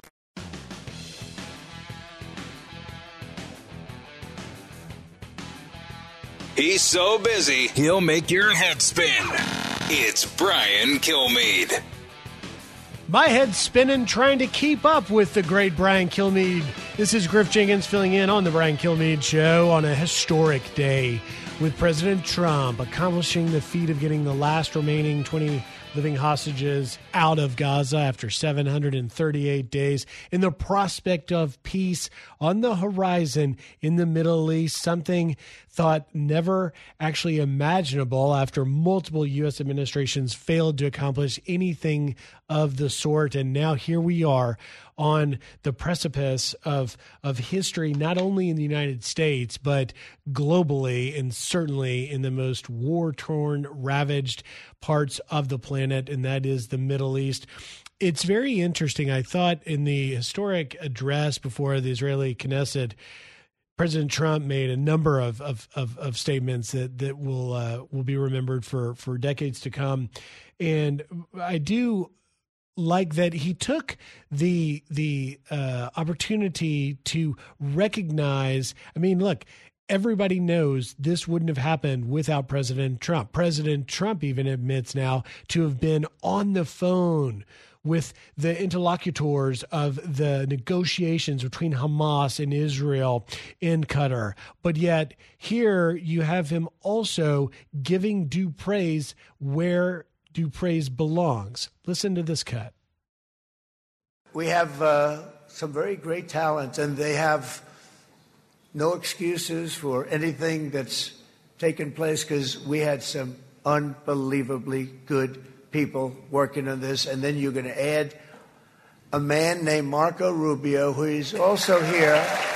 He's so busy, he'll make your head spin. It's Brian Kilmeade. My head's spinning trying to keep up with the great Brian Kilmeade. This is Griff Jenkins filling in on the Brian Kilmeade Show on a historic day with President Trump accomplishing the feat of getting the last remaining twenty living hostages out of Gaza after seven hundred thirty-eight days, in the prospect of peace on the horizon in the Middle East, something thought never actually imaginable after multiple U S administrations failed to accomplish anything of the sort. And now here we are on the precipice of of history, not only in the United States, but globally, and certainly in the most war-torn, ravaged parts of the planet, and that is the Middle East. It's very interesting. I thought in the historic address before the Israeli Knesset, President Trump made a number of of, of, of statements that that will uh, will be remembered for for decades to come, and I do like that he took the the uh, opportunity to recognize. I mean, look. Everybody knows this wouldn't have happened without President Trump. President Trump even admits now to have been on the phone with the interlocutors of the negotiations between Hamas and Israel in Qatar. But yet here you have him also giving due praise where due praise belongs. Listen to this cut. We have uh, some very great talent, and they have no excuses for anything that's taken place, because we had some unbelievably good people working on this. And then you're going to add a man named Marco Rubio, who is also here.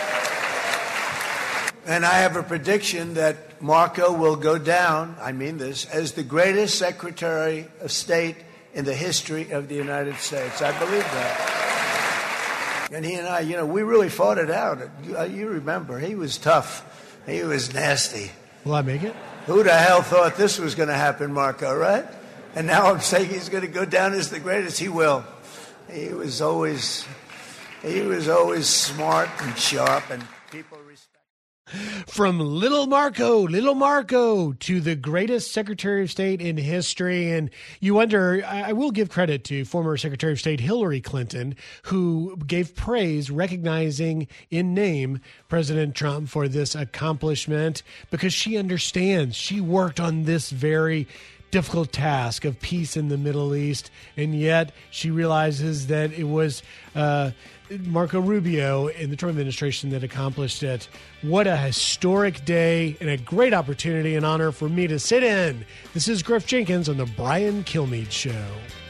And I have a prediction that Marco will go down, I mean this, as the greatest Secretary of State in the history of the United States. I believe that. And he and I, you know, we really fought it out. You remember, he was tough. He was nasty. Will I make it? Who the hell thought this was going to happen, Marco, right? And now I'm saying he's going to go down as the greatest. He will. He was always, he was always smart and sharp, and people respect. From little Marco, little Marco, to the greatest Secretary of State in history. And you wonder, I will give credit to former Secretary of State Hillary Clinton, who gave praise, recognizing in name President Trump for this accomplishment, because she understands. She worked on this very difficult task of peace in the Middle East, and yet she realizes that it was uh, Marco Rubio in the Trump administration that accomplished it. What a historic day and a great opportunity and honor for me to sit in. This is Griff Jenkins on the Brian Kilmeade Show.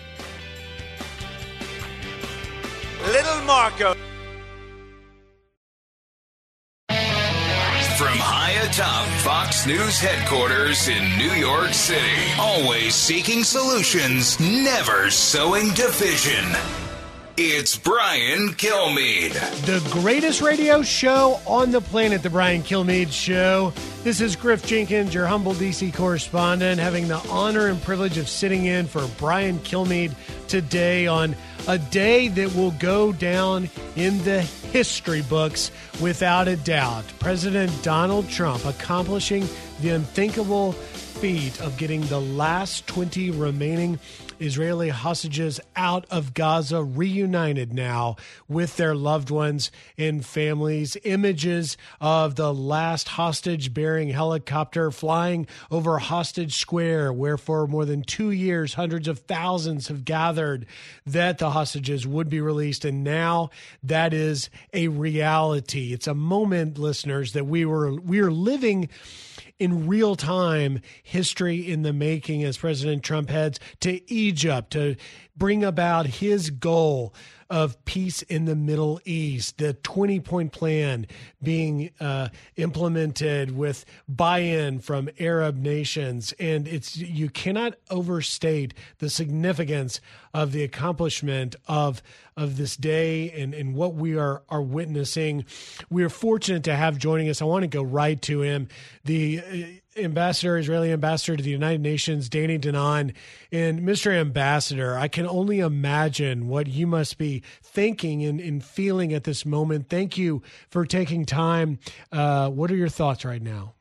Little Marco. From high atop Fox News headquarters in New York City, always seeking solutions, never sowing division. It's Brian Kilmeade. The greatest radio show on the planet, The Brian Kilmeade Show. This is Griff Jenkins, your humble D C correspondent, having the honor and privilege of sitting in for Brian Kilmeade today on a day that will go down in the history books without a doubt. President Donald Trump accomplishing the unthinkable feat of getting the last twenty remaining Israeli hostages out of Gaza, reunited now with their loved ones and families. Images of the last hostage-bearing helicopter flying over Hostage Square, where for more than two years, hundreds of thousands have gathered that the hostages would be released. And now that is a reality. It's a moment, listeners, that we were we are living in real time, history in the making, as President Trump heads to Egypt to bring about his goal of peace in the Middle East, the twenty-point plan being uh, implemented with buy-in from Arab nations. And it's you cannot overstate the significance of the accomplishment of of this day and, and what we are, are witnessing. We are fortunate to have joining us. I want to go right to him, the ambassador, Israeli ambassador to the United Nations, Danny Danon. And Mister Ambassador, I can only imagine what you must be thinking and, and feeling at this moment. Thank you for taking time. Uh, what are your thoughts right now?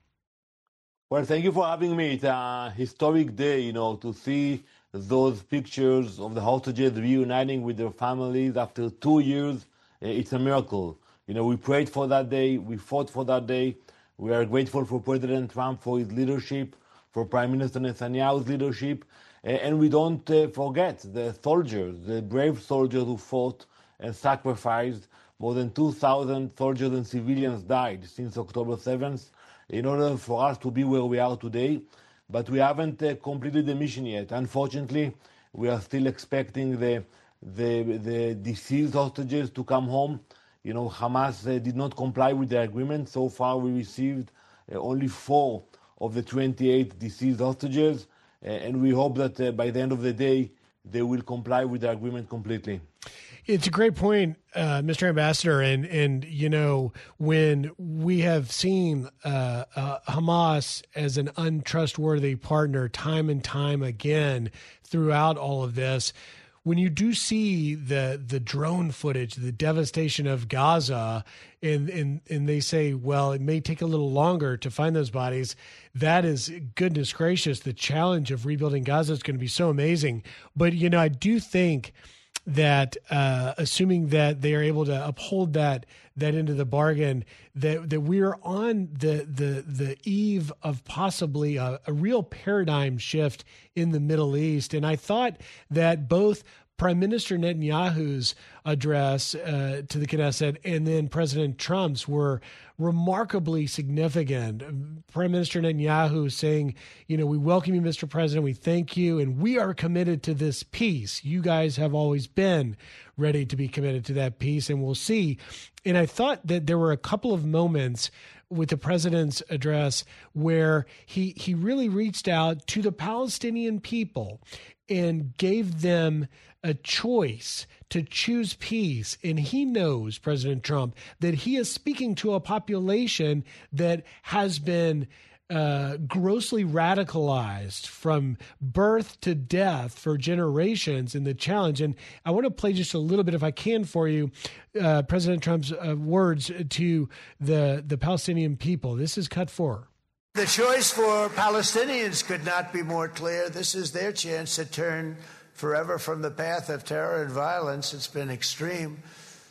Well, thank you for having me. It's a historic day, you know, to see those pictures of the hostages reuniting with their families after two years. It's a miracle. You know, we prayed for that day. We fought for that day. We are grateful for President Trump for his leadership, for Prime Minister Netanyahu's leadership. And we don't uh, forget the soldiers, the brave soldiers who fought and sacrificed. More than two thousand soldiers and civilians died since October seventh in order for us to be where we are today. But we haven't uh, completed the mission yet. Unfortunately, we are still expecting the the, the deceased hostages to come home. You know, Hamas uh, did not comply with the agreement. So far, we received uh, only four of the twenty-eight deceased hostages. Uh, and we hope that uh, by the end of the day, they will comply with the agreement completely. It's a great point, uh, Mister Ambassador. And, and, you know, when we have seen uh, uh, Hamas as an untrustworthy partner time and time again throughout all of this, when you do see the the drone footage, the devastation of Gaza, and, and, and they say, well, it may take a little longer to find those bodies, that is, goodness gracious, the challenge of rebuilding Gaza is going to be so amazing. But, you know, I do think that uh, assuming that they are able to uphold that that end of the bargain, that that we are on the the the eve of possibly a, a real paradigm shift in the Middle East. And I thought that both Prime Minister Netanyahu's address uh, to the Knesset and then President Trump's were remarkably significant. Prime Minister Netanyahu saying, you know, we welcome you, Mister President. We thank you. And we are committed to this peace. You guys have always been ready to be committed to that peace. And we'll see. And I thought that there were a couple of moments with the president's address where he, he really reached out to the Palestinian people and gave them a choice to choose peace. And he knows, President Trump, that he is speaking to a population that has been uh, grossly radicalized from birth to death for generations in the challenge. And I want to play just a little bit, if I can, for you, uh, President Trump's uh, words to the, the Palestinian people. This is cut four. The choice for Palestinians could not be more clear. This is their chance to turn forever from the path of terror and violence. It's been extreme,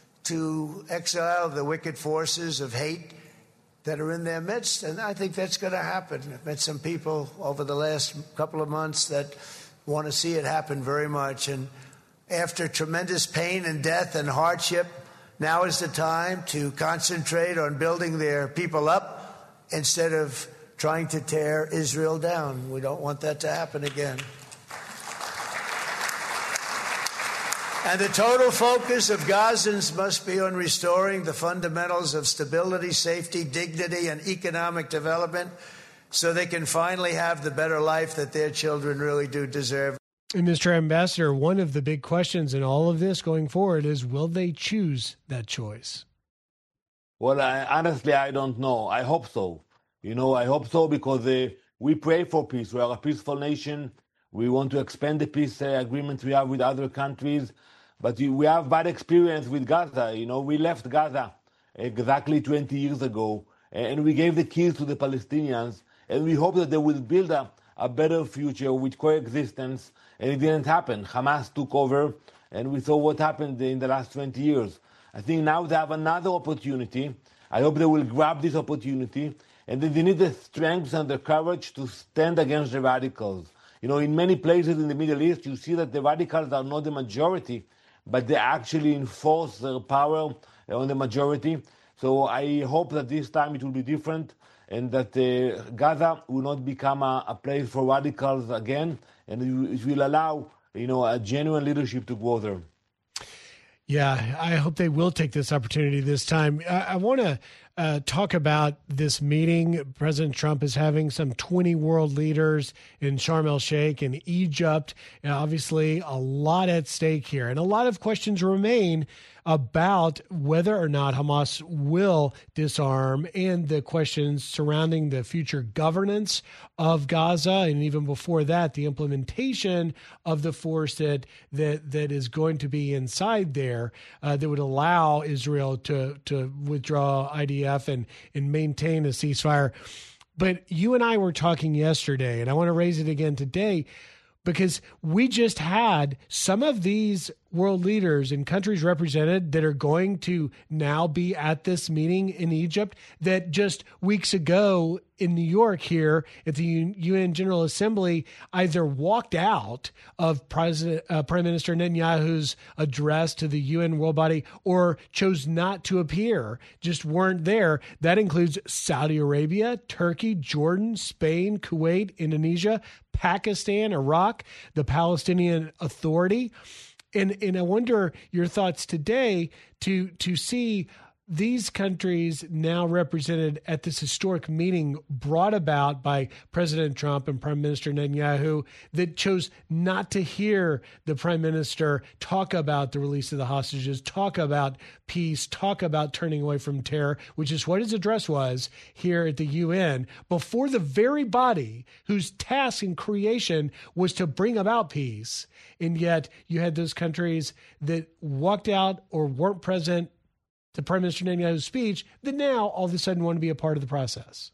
to exile the wicked forces of hate that are in their midst. And I think that's going to happen. I've met some people over the last couple of months that want to see it happen very much. And after tremendous pain and death and hardship, now is the time to concentrate on building their people up instead of trying to tear Israel down. We don't want that to happen again. And the total focus of Gazans must be on restoring the fundamentals of stability, safety, dignity, and economic development so they can finally have the better life that their children really do deserve. And Mister Ambassador, one of the big questions in all of this going forward is, will they choose that choice? Well, I, honestly, I don't know. I hope so. You know, I hope so because uh, we pray for peace. We are a peaceful nation. We want to expand the peace uh, agreement we have with other countries. But we have bad experience with Gaza. You know, we left Gaza exactly twenty years ago, and we gave the keys to the Palestinians, and we hope that they will build a, a better future with coexistence, and it didn't happen. Hamas took over, and we saw what happened in the last twenty years. I think now they have another opportunity. I hope they will grab this opportunity, and then they need the strength and the courage to stand against the radicals. You know, in many places in the Middle East, you see that the radicals are not the majority, but they actually enforce their power on the majority. So I hope that this time it will be different, and that uh, Gaza will not become a, a place for radicals again, and it will allow, you know, a genuine leadership to go there. Yeah, I hope they will take this opportunity this time. I, I want to uh, talk about this meeting President Trump is having, some twenty world leaders in Sharm el-Sheikh in Egypt. And obviously, a lot at stake here. And a lot of questions remain about whether or not Hamas will disarm, and the questions surrounding the future governance of Gaza, and even before that, the implementation of the force that that that is going to be inside there uh, that would allow Israel to to withdraw I D F and and maintain a ceasefire. But you and I were talking yesterday, and I want to raise it again today, because we just had some of these world leaders and countries represented that are going to now be at this meeting in Egypt that just weeks ago in New York here at the U N General Assembly either walked out of President, uh, Prime Minister Netanyahu's address to the U N world body or chose not to appear, just weren't there. That includes Saudi Arabia, Turkey, Jordan, Spain, Kuwait, Indonesia, Pakistan, Iraq, the Palestinian Authority. And and I wonder your thoughts today to to see these countries now represented at this historic meeting brought about by President Trump and Prime Minister Netanyahu that chose not to hear the Prime Minister talk about the release of the hostages, talk about peace, talk about turning away from terror, which is what his address was here at the U N, before the very body whose task and creation was to bring about peace. And yet you had those countries that walked out or weren't present to Prime Minister Netanyahu's speech that now all of a sudden want to be a part of the process.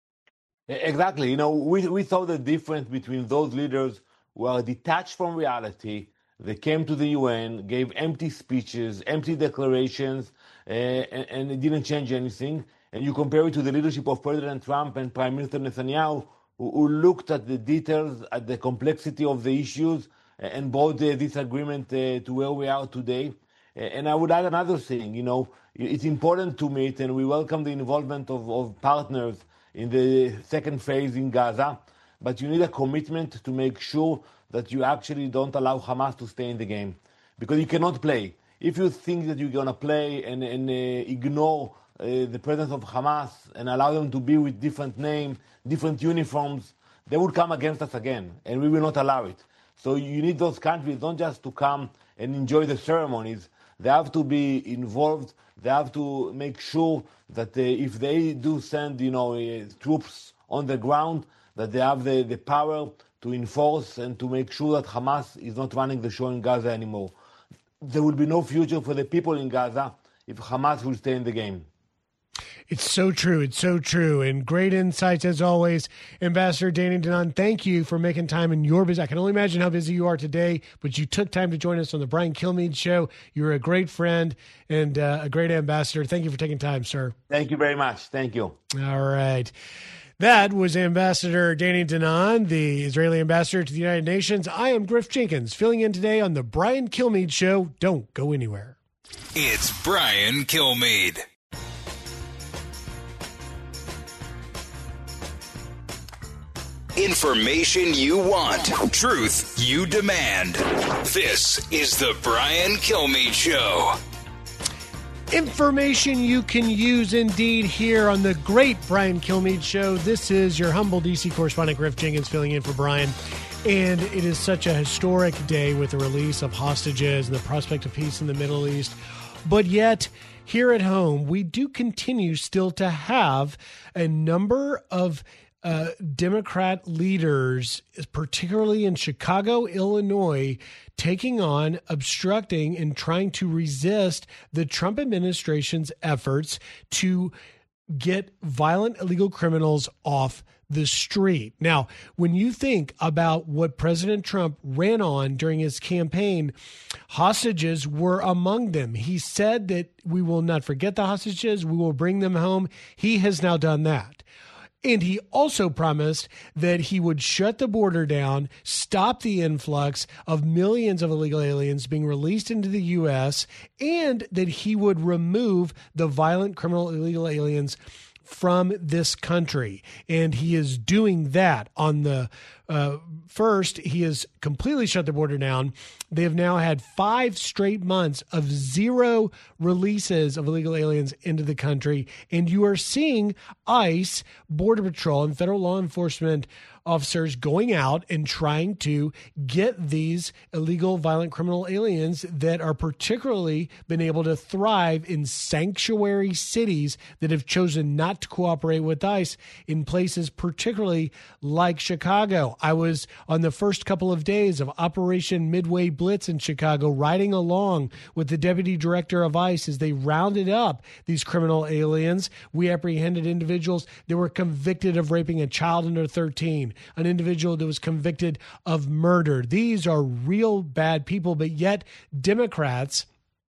Exactly. You know, we, we saw the difference between those leaders who are detached from reality. They came to the U N, gave empty speeches, empty declarations, uh, and, and it didn't change anything. And you compare it to the leadership of President Trump and Prime Minister Netanyahu, who, who looked at the details, at the complexity of the issues, and brought uh, this agreement uh, to where we are today. And I would add another thing, you know, it's important to meet, and we welcome the involvement of, of partners in the second phase in Gaza, but you need a commitment to make sure that you actually don't allow Hamas to stay in the game, because you cannot play. If you think that you're going to play and, and uh, ignore uh, the presence of Hamas and allow them to be with different names, different uniforms, they would come against us again, and we will not allow it. So you need those countries not just to come and enjoy the ceremonies. They have to be involved. They have to make sure that uh, if they do send, you know, uh, troops on the ground, that they have the, the power to enforce and to make sure that Hamas is not running the show in Gaza anymore. There will be no future for the people in Gaza if Hamas will stay in the game. It's so true. It's so true. And great insights as always. Ambassador Danny Danon, thank you for making time in your busy. I can only imagine how busy you are today, but you took time to join us on the Brian Kilmeade Show. You're a great friend and uh, a great ambassador. Thank you for taking time, sir. Thank you very much. Thank you. All right. That was Ambassador Danny Danon, the Israeli ambassador to the United Nations. I am Griff Jenkins, filling in today on the Brian Kilmeade Show. Don't go anywhere. It's Brian Kilmeade. Information you want, truth you demand. This is the Brian Kilmeade Show. Information you can use indeed here on the great Brian Kilmeade Show. This is your humble D C correspondent, Griff Jenkins, filling in for Brian. And it is such a historic day with the release of hostages and the prospect of peace in the Middle East. But yet, here at home, we do continue still to have a number of uh, Democrat leaders, particularly in Chicago, Illinois, taking on, obstructing, and trying to resist the Trump administration's efforts to get violent illegal criminals off the street. Now, when you think about what President Trump ran on during his campaign, hostages were among them. He said that we will not forget the hostages, we will bring them home. He has now done that. And he also promised that he would shut the border down, stop the influx of millions of illegal aliens being released into the U S, and that he would remove the violent criminal illegal aliens from this country. And he is doing that. On the uh, first, he has completely shut the border down. They have now had five straight months of zero releases of illegal aliens into the country. And you are seeing ICE, Border Patrol, and federal law enforcement officers going out and trying to get these illegal violent criminal aliens that are particularly been able to thrive in sanctuary cities that have chosen not to cooperate with ICE in places particularly like Chicago. I was on the first couple of days of Operation Midway Blitz in Chicago, riding along with the deputy director of ICE as they rounded up these criminal aliens. We apprehended individuals that were convicted of raping a child under thirteen. An individual that was convicted of murder. These are real bad people, but yet Democrats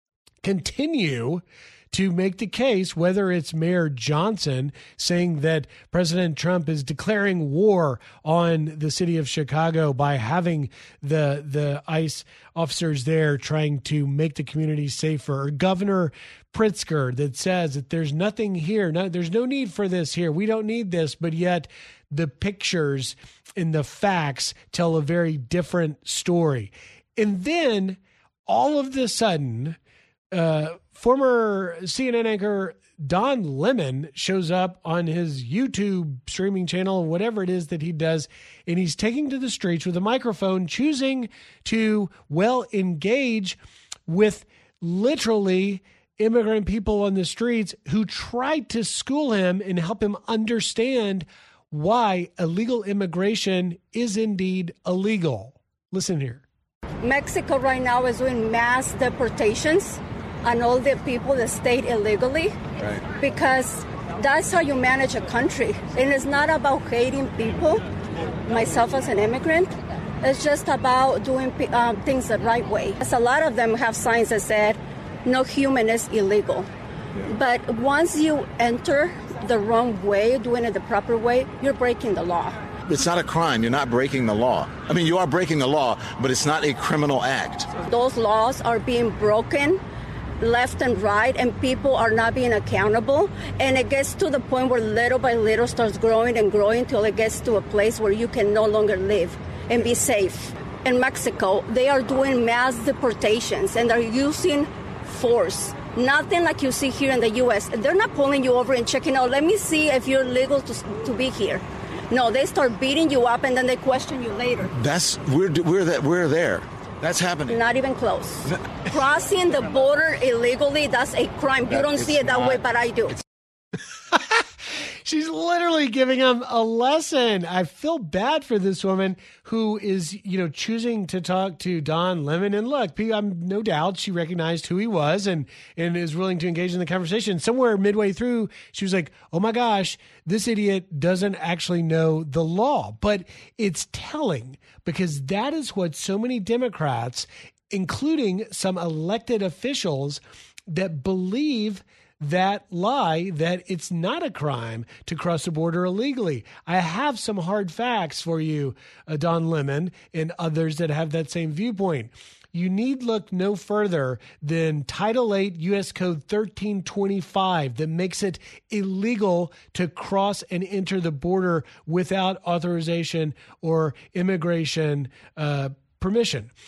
continue to make the case, whether it's Mayor Johnson saying that President Trump is declaring war on the city of Chicago by having the the ICE officers there trying to make the community safer, or Governor Pritzker that says that there's nothing here, no, there's no need for this here, we don't need this, but yet the pictures and the facts tell a very different story. And then all of a sudden, uh, former C N N anchor Don Lemon shows up on his YouTube streaming channel, whatever it is that he does, and he's taking to the streets with a microphone, choosing to, well, engage with literally immigrant people on the streets who tried to school him and help him understand why illegal immigration is indeed illegal. Listen here. Mexico right now is doing mass deportations on all the people that stayed illegally, right, because that's how you manage a country. And it's not about hating people, myself as an immigrant. It's just about doing um, things the right way. As a lot of them have signs that said, no human is illegal. But once you enter the wrong way, doing it the proper way, you're breaking the law. It's not a crime. You're not breaking the law. I mean, you are breaking the law, but it's not a criminal act. Those laws are being broken left and right, and people are not being accountable. And it gets to the point where little by little starts growing and growing till it gets to a place where you can no longer live and be safe. In Mexico, they are doing mass deportations, and they're using force. Nothing like you see here in the U S. They're not pulling you over and checking out, let me see if you're legal to, to be here. No, they start beating you up, and then they question you later. That's, we're, we're, that, we're there. That's happening. Not even close. Crossing the border illegally, that's a crime. You don't see it that way, but I do. She's literally giving him a lesson. I feel bad for this woman who is, you know, choosing to talk to Don Lemon. And look, I'm no doubt she recognized who he was and, and is willing to engage in the conversation. Somewhere midway through, she was like, oh my gosh, this idiot doesn't actually know the law. But it's telling, because that is what so many Democrats, including some elected officials that believe that lie, that it's not a crime to cross the border illegally. I have some hard facts for you, uh, Don Lemon, and others that have that same viewpoint. You need look no further than Title eight U S Code thirteen twenty-five that makes it illegal to cross and enter the border without authorization or immigration uh, permission.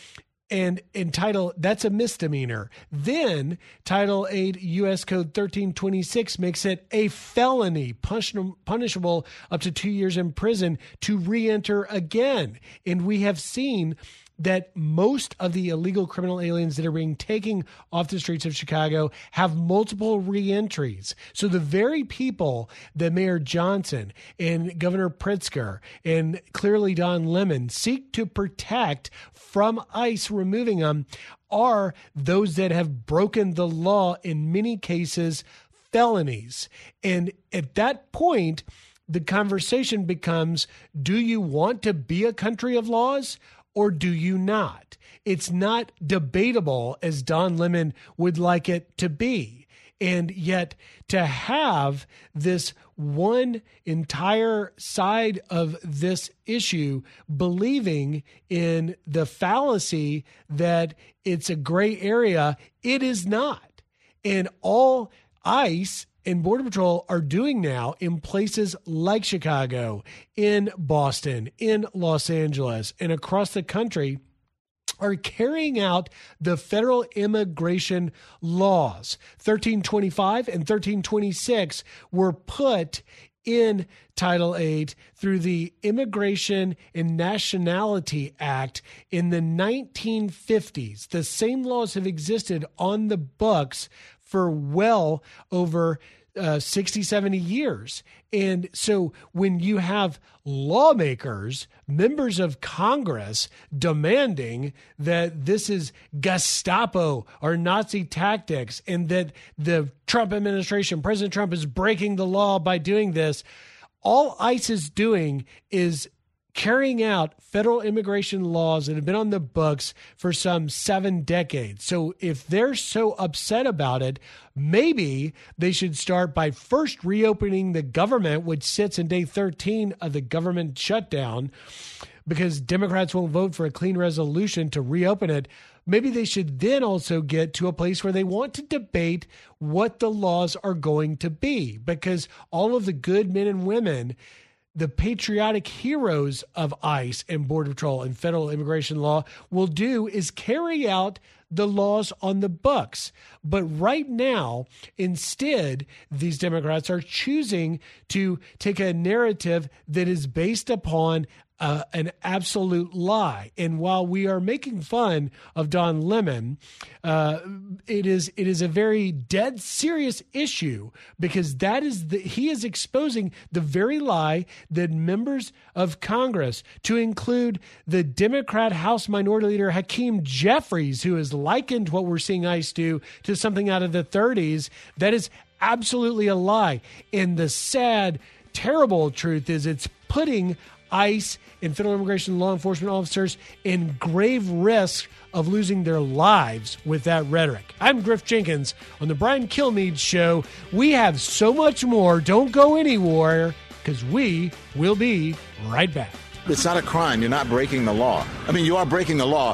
And in Title, that's a misdemeanor. Then Title eight U S Code thirteen twenty-six makes it a felony, punish- punishable up to two years in prison to re-enter again. And we have seen that most of the illegal criminal aliens that are being taken off the streets of Chicago have multiple reentries. So the very people that Mayor Johnson and Governor Pritzker and clearly Don Lemon seek to protect from ICE removing them are those that have broken the law, in many cases, felonies. And at that point, the conversation becomes, do you want to be a country of laws? Or do you not? It's not debatable as Don Lemon would like it to be. And yet to have this one entire side of this issue believing in the fallacy that it's a gray area, it is not. And all ICE and Border Patrol are doing now in places like Chicago, in Boston, in Los Angeles, and across the country are carrying out the federal immigration laws. thirteen twenty-five and thirteen twenty-six were put in Title eight through the Immigration and Nationality Act in the nineteen fifties. The same laws have existed on the books for well over uh, sixty, seventy years. And so when you have lawmakers, members of Congress, demanding that this is Gestapo or Nazi tactics and that the Trump administration, President Trump, is breaking the law by doing this, all ICE is doing is carrying out federal immigration laws that have been on the books for some seven decades. So if they're so upset about it, maybe they should start by first reopening the government, which sits in day thirteen of the government shutdown, because Democrats won't vote for a clean resolution to reopen it. Maybe they should then also get to a place where they want to debate what the laws are going to be, because all of the good men and women, the patriotic heroes of ICE and Border Patrol and federal immigration law, will do is carry out the laws on the books. But right now, instead, these Democrats are choosing to take a narrative that is based upon Uh, an absolute lie. And while we are making fun of Don Lemon, uh, it is it is a very dead serious issue, because that is the, he is exposing the very lie that members of Congress, to include the Democrat House Minority Leader Hakeem Jeffries, who has likened what we're seeing ICE do to something out of the thirties, that is absolutely a lie. And the sad, terrible truth is it's putting ICE and federal immigration law enforcement officers in grave risk of losing their lives with that rhetoric. I'm Griff Jenkins on the Brian Kilmeade Show. We have so much more. Don't go anywhere, because we will be right back. It's not a crime. You're not breaking the law. I mean, you are breaking the law.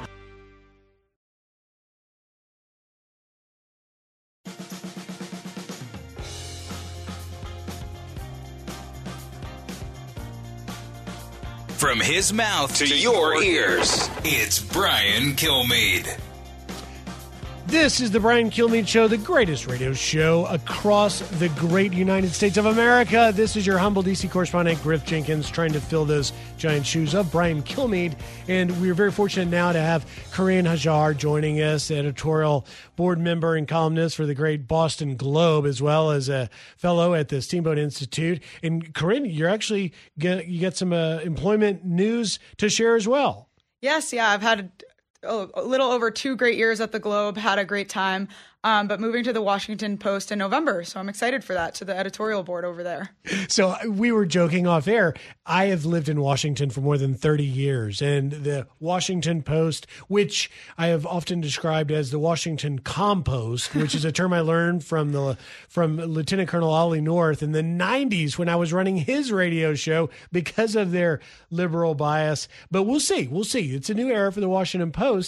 From his mouth to, to your ears, it's Brian Kilmeade. This is the Brian Kilmeade Show, the greatest radio show across the great United States of America. This is your humble D C correspondent, Griff Jenkins, trying to fill those giant shoes of Brian Kilmeade. And we're very fortunate now to have Corinne Hajar joining us, editorial board member and columnist for the great Boston Globe, as well as a fellow at the Steamboat Institute. And Corinne, you're actually get, you get some uh, employment news to share as well. Yes, yeah, I've had a little over two great years at the Globe, had a great time, um, but moving to the Washington Post in November. So I'm excited for that, to the editorial board over there. So we were joking off air. I have lived in Washington for more than thirty years, and the Washington Post, which I have often described as the Washington Compost, which is a term I learned from the from Lieutenant Colonel Ollie North in the nineties when I was running his radio show, because of their liberal bias. But we'll see. We'll see. It's a new era for the Washington Post.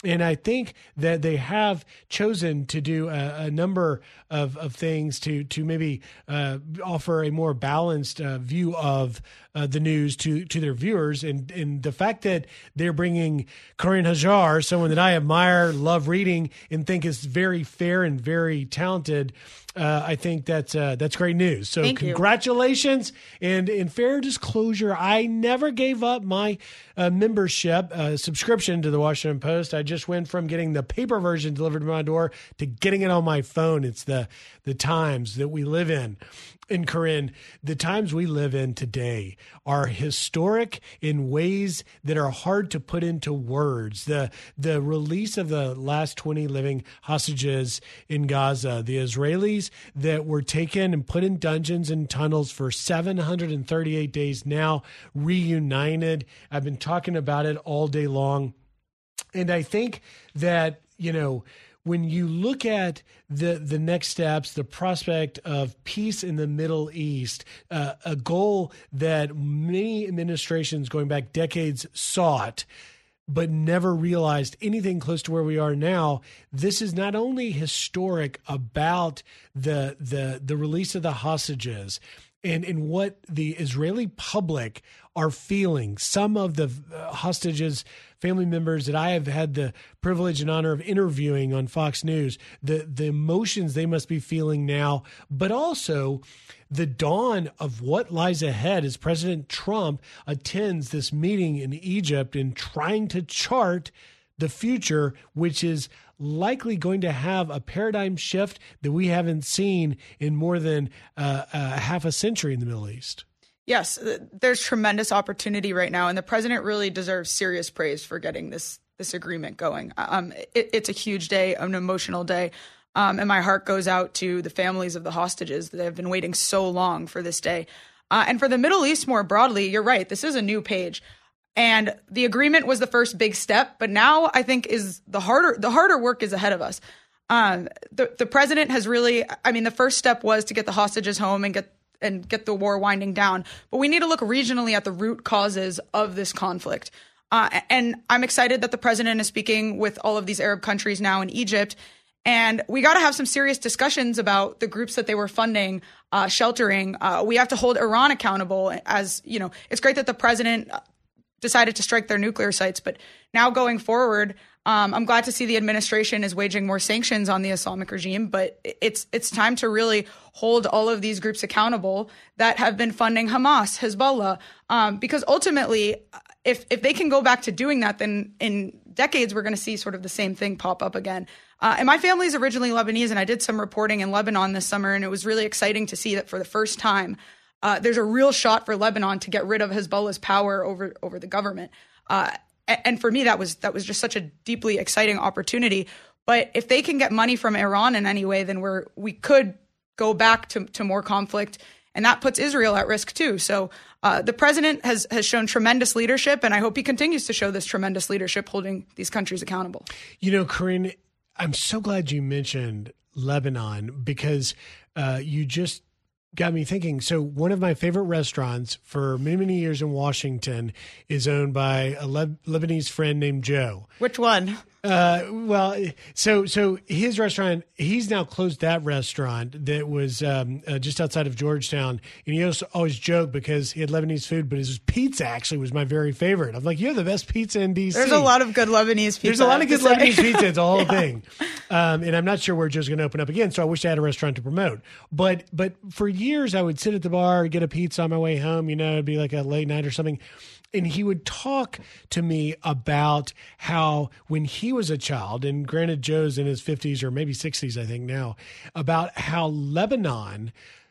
And I think that they have chosen to do a, a number of, of things to to maybe uh, offer a more balanced uh, view of uh, the news to to their viewers. And, and the fact that they're bringing Corinne Hajar, someone that I admire, love reading, and think is very fair and very talented, uh, I think that's uh, that's great news. So Thank congratulations. You. And in fair disclosure, I never gave up my uh, membership uh, subscription to the Washington Post. I just went from getting the paper version delivered to my door to getting it on my phone. It's the the times that we live in. And Corinne, the times we live in today are historic in ways that are hard to put into words. The the release of the last twenty living hostages in Gaza, the Israelis that were taken and put in dungeons and tunnels for seven hundred thirty-eight days, now reunited. I've been talking about it all day long. And I think that, you know, when you look at the the next steps, the prospect of peace in the Middle East, uh, a goal that many administrations going back decades sought, but never realized anything close to where we are now, this is not only historic about the the the release of the hostages and, and what the Israeli public are feeling. Some of the hostages, family members that I have had the privilege and honor of interviewing on Fox News, the, the emotions they must be feeling now, but also the dawn of what lies ahead as President Trump attends this meeting in Egypt and trying to chart the future, which is likely going to have a paradigm shift that we haven't seen in more than uh, a half a century in the Middle East. Yes, there's tremendous opportunity right now, and the president really deserves serious praise for getting this this agreement going. Um, it, it's a huge day, an emotional day, um, and my heart goes out to the families of the hostages that have been waiting so long for this day. Uh, and for the Middle East more broadly, you're right, this is a new page. And the agreement was the first big step, but now I think is the harder the harder work is ahead of us. Um, the, the president has really, I mean, the first step was to get the hostages home and get and get the war winding down. But we need to look regionally at the root causes of this conflict. Uh, and I'm excited that the president is speaking with all of these Arab countries now in Egypt. And we got to have some serious discussions about the groups that they were funding, uh, sheltering. Uh, we have to hold Iran accountable. As you know, it's great that the president decided to strike their nuclear sites. But now going forward, um, I'm glad to see the administration is waging more sanctions on the Islamic regime. But it's it's time to really hold all of these groups accountable that have been funding Hamas, Hezbollah, um, because ultimately, if if they can go back to doing that, then in decades we're going to see sort of the same thing pop up again. Uh, and my family is originally Lebanese, and I did some reporting in Lebanon this summer, and it was really exciting to see that for the first time, Uh, there's a real shot for Lebanon to get rid of Hezbollah's power over over the government. Uh, and for me, that was that was just such a deeply exciting opportunity. But if they can get money from Iran in any way, then we're we could go back to, to more conflict, and that puts Israel at risk too. So uh, the president has has shown tremendous leadership, and I hope he continues to show this tremendous leadership, holding these countries accountable. You know, Corinne, I'm so glad you mentioned Lebanon because uh, you just got me thinking. So one of my favorite restaurants for many, many years in Washington is owned by a Le- Lebanese friend named Joe. Which one? Uh, well, so so his restaurant, he's now closed that restaurant that was um, uh, just outside of Georgetown. And he also always joked because he had Lebanese food, but his pizza actually was my very favorite. I'm like, you have the best pizza in D C. There's a lot of good Lebanese pizza. There's a lot of good Lebanese pizza. It's a whole yeah. thing. Um, and I'm not sure where Joe's going to open up again, so I wish I had a restaurant to promote. But but for years, I would sit at the bar, get a pizza on my way home. You know, it'd be like a late night or something. And he would talk to me about how when he was a child, and granted Joe's in his fifties or maybe sixties, I think now, about how Lebanon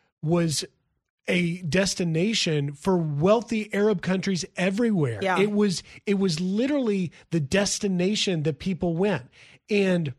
was a destination for wealthy Arab countries everywhere. Yeah. It was it was literally the destination that people went. And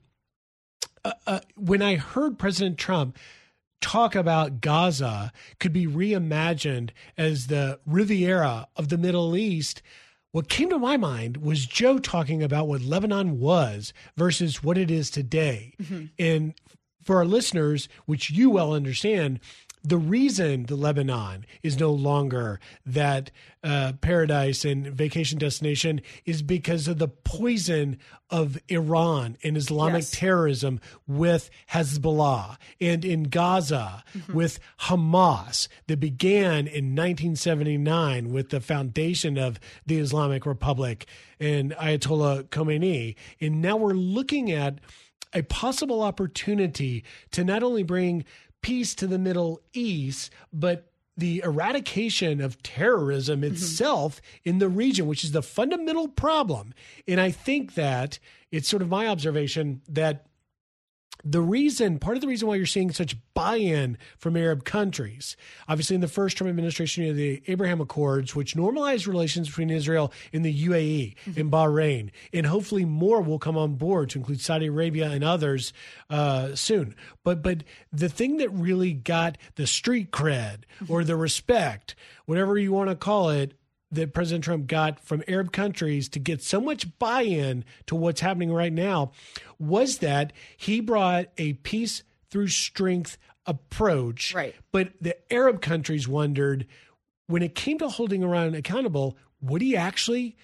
uh, uh, when I heard President Trump talk about Gaza could be reimagined as the Riviera of the Middle East, what came to my mind was Joe talking about what Lebanon was versus what it is today. Mm-hmm. And for our listeners, which you well understand, The reason the Lebanon is no longer that uh, paradise and vacation destination is because of the poison of Iran and Islamic yes. terrorism with Hezbollah, and in Gaza mm-hmm. with Hamas, that began in nineteen seventy-nine with the foundation of the Islamic Republic and Ayatollah Khomeini. And now we're looking at a possible opportunity to not only bring peace to the Middle East, but the eradication of terrorism itself mm-hmm. in the region, which is the fundamental problem. And I think that it's sort of my observation that the reason, part of the reason why you're seeing such buy-in from Arab countries, obviously in the first Trump administration, you know, the Abraham Accords, which normalized relations between Israel and the U A E mm-hmm. and Bahrain, and hopefully more will come on board to include Saudi Arabia and others uh, soon. But but the thing that really got the street cred mm-hmm. or the respect, whatever you want to call it, that President Trump got from Arab countries to get so much buy-in to what's happening right now was that he brought a peace through strength approach. Right. But the Arab countries wondered, when it came to holding Iran accountable, would he actually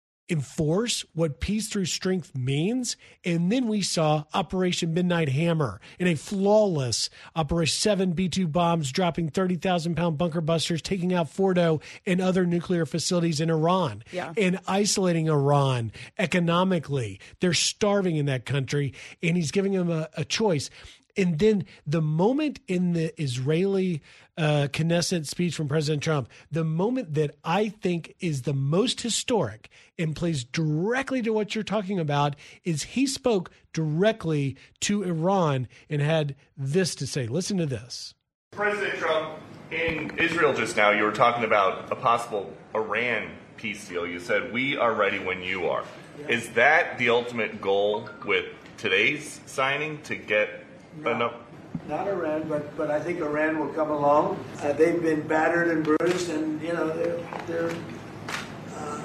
enforce what peace through strength means? And then we saw Operation Midnight Hammer in a flawless operation, seven B two bombs dropping thirty thousand pound bunker busters, taking out Fordo and other nuclear facilities in Iran yeah. and isolating Iran economically. They're starving in that country, and he's giving them a, a choice. And then the moment in the Israeli uh, Knesset speech from President Trump, the moment that I think is the most historic and plays directly to what you're talking about, is he spoke directly to Iran and had this to say. Listen to this. President Trump, in Israel just now, you were talking about a possible Iran peace deal. You said, we are ready when you are. Is that the ultimate goal with today's signing, to get No, enough? Not Iran, but but I think Iran will come along. Uh, they've been battered and bruised, and you know they're they're uh,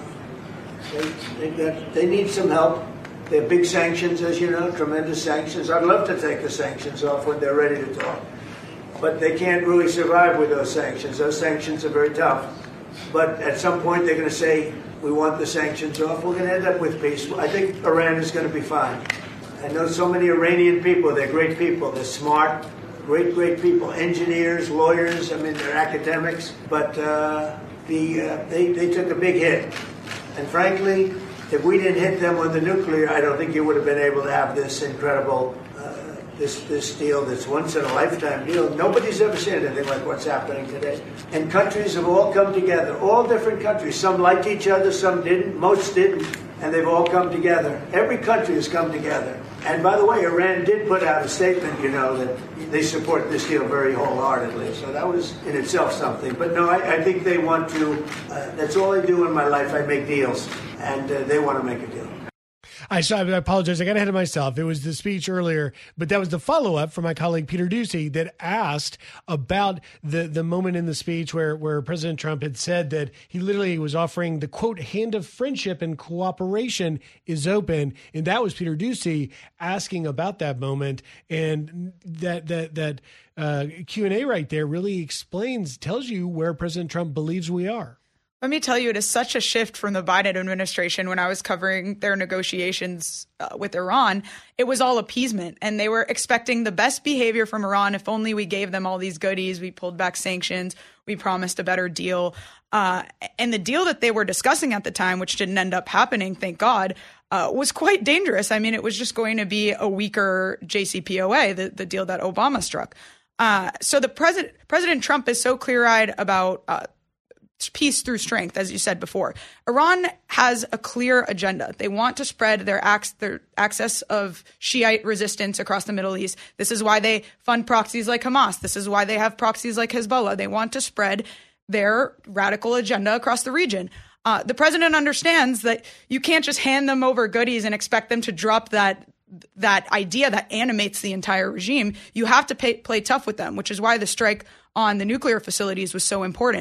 they they, got, they need some help. They have big sanctions, as you know, tremendous sanctions. I'd love to take the sanctions off when they're ready to talk, but they can't really survive with those sanctions. Those sanctions are very tough. But at some point, they're going to say, "We want the sanctions off." We're going to end up with peace. I think Iran is going to be fine. I know so many Iranian people. They're great people. They're smart, great, great people. Engineers, lawyers. I mean, they're academics. But uh, the uh, they, they took a big hit. And frankly, if we didn't hit them with the nuclear, I don't think you would have been able to have this incredible, uh, this this deal, this once-in-a-lifetime deal. Nobody's ever seen anything like what's happening today. And countries have all come together, all different countries. Some liked each other, some didn't, most didn't. And they've all come together. Every country has come together. And by the way, Iran did put out a statement, you know, that they support this deal very wholeheartedly. So that was in itself something. But no, I, I think they want to, uh, that's all I do in my life. I make deals. And uh, they want to make a deal. I, I apologize. I got ahead of myself. It was the speech earlier, but that was the follow-up from my colleague Peter Doocy that asked about the, the moment in the speech where, where President Trump had said that he literally was offering the, quote, hand of friendship and cooperation is open. And that was Peter Doocy asking about that moment. And that that that uh, Q and A right there really explains, tells you where President Trump believes we are. Let me tell you, it is such a shift from the Biden administration. When I was covering their negotiations uh, with Iran, it was all appeasement, and they were expecting the best behavior from Iran. If only we gave them all these goodies, we pulled back sanctions, we promised a better deal. Uh, and the deal that they were discussing at the time, which didn't end up happening, thank God, uh, was quite dangerous. I mean, it was just going to be a weaker J C P O A, the, the deal that Obama struck. Uh, so the president, President Trump is so clear-eyed about uh, peace through strength, as you said before. Iran has a clear agenda. They want to spread their, ac- their access of Shiite resistance across the Middle East. This is why they fund proxies like Hamas. This is why they have proxies like Hezbollah. They want to spread their radical agenda across the region. Uh, the president understands that you can't just hand them over goodies and expect them to drop that that idea that animates the entire regime. You have to pay, play tough with them, which is why the strike on the nuclear facilities was so important.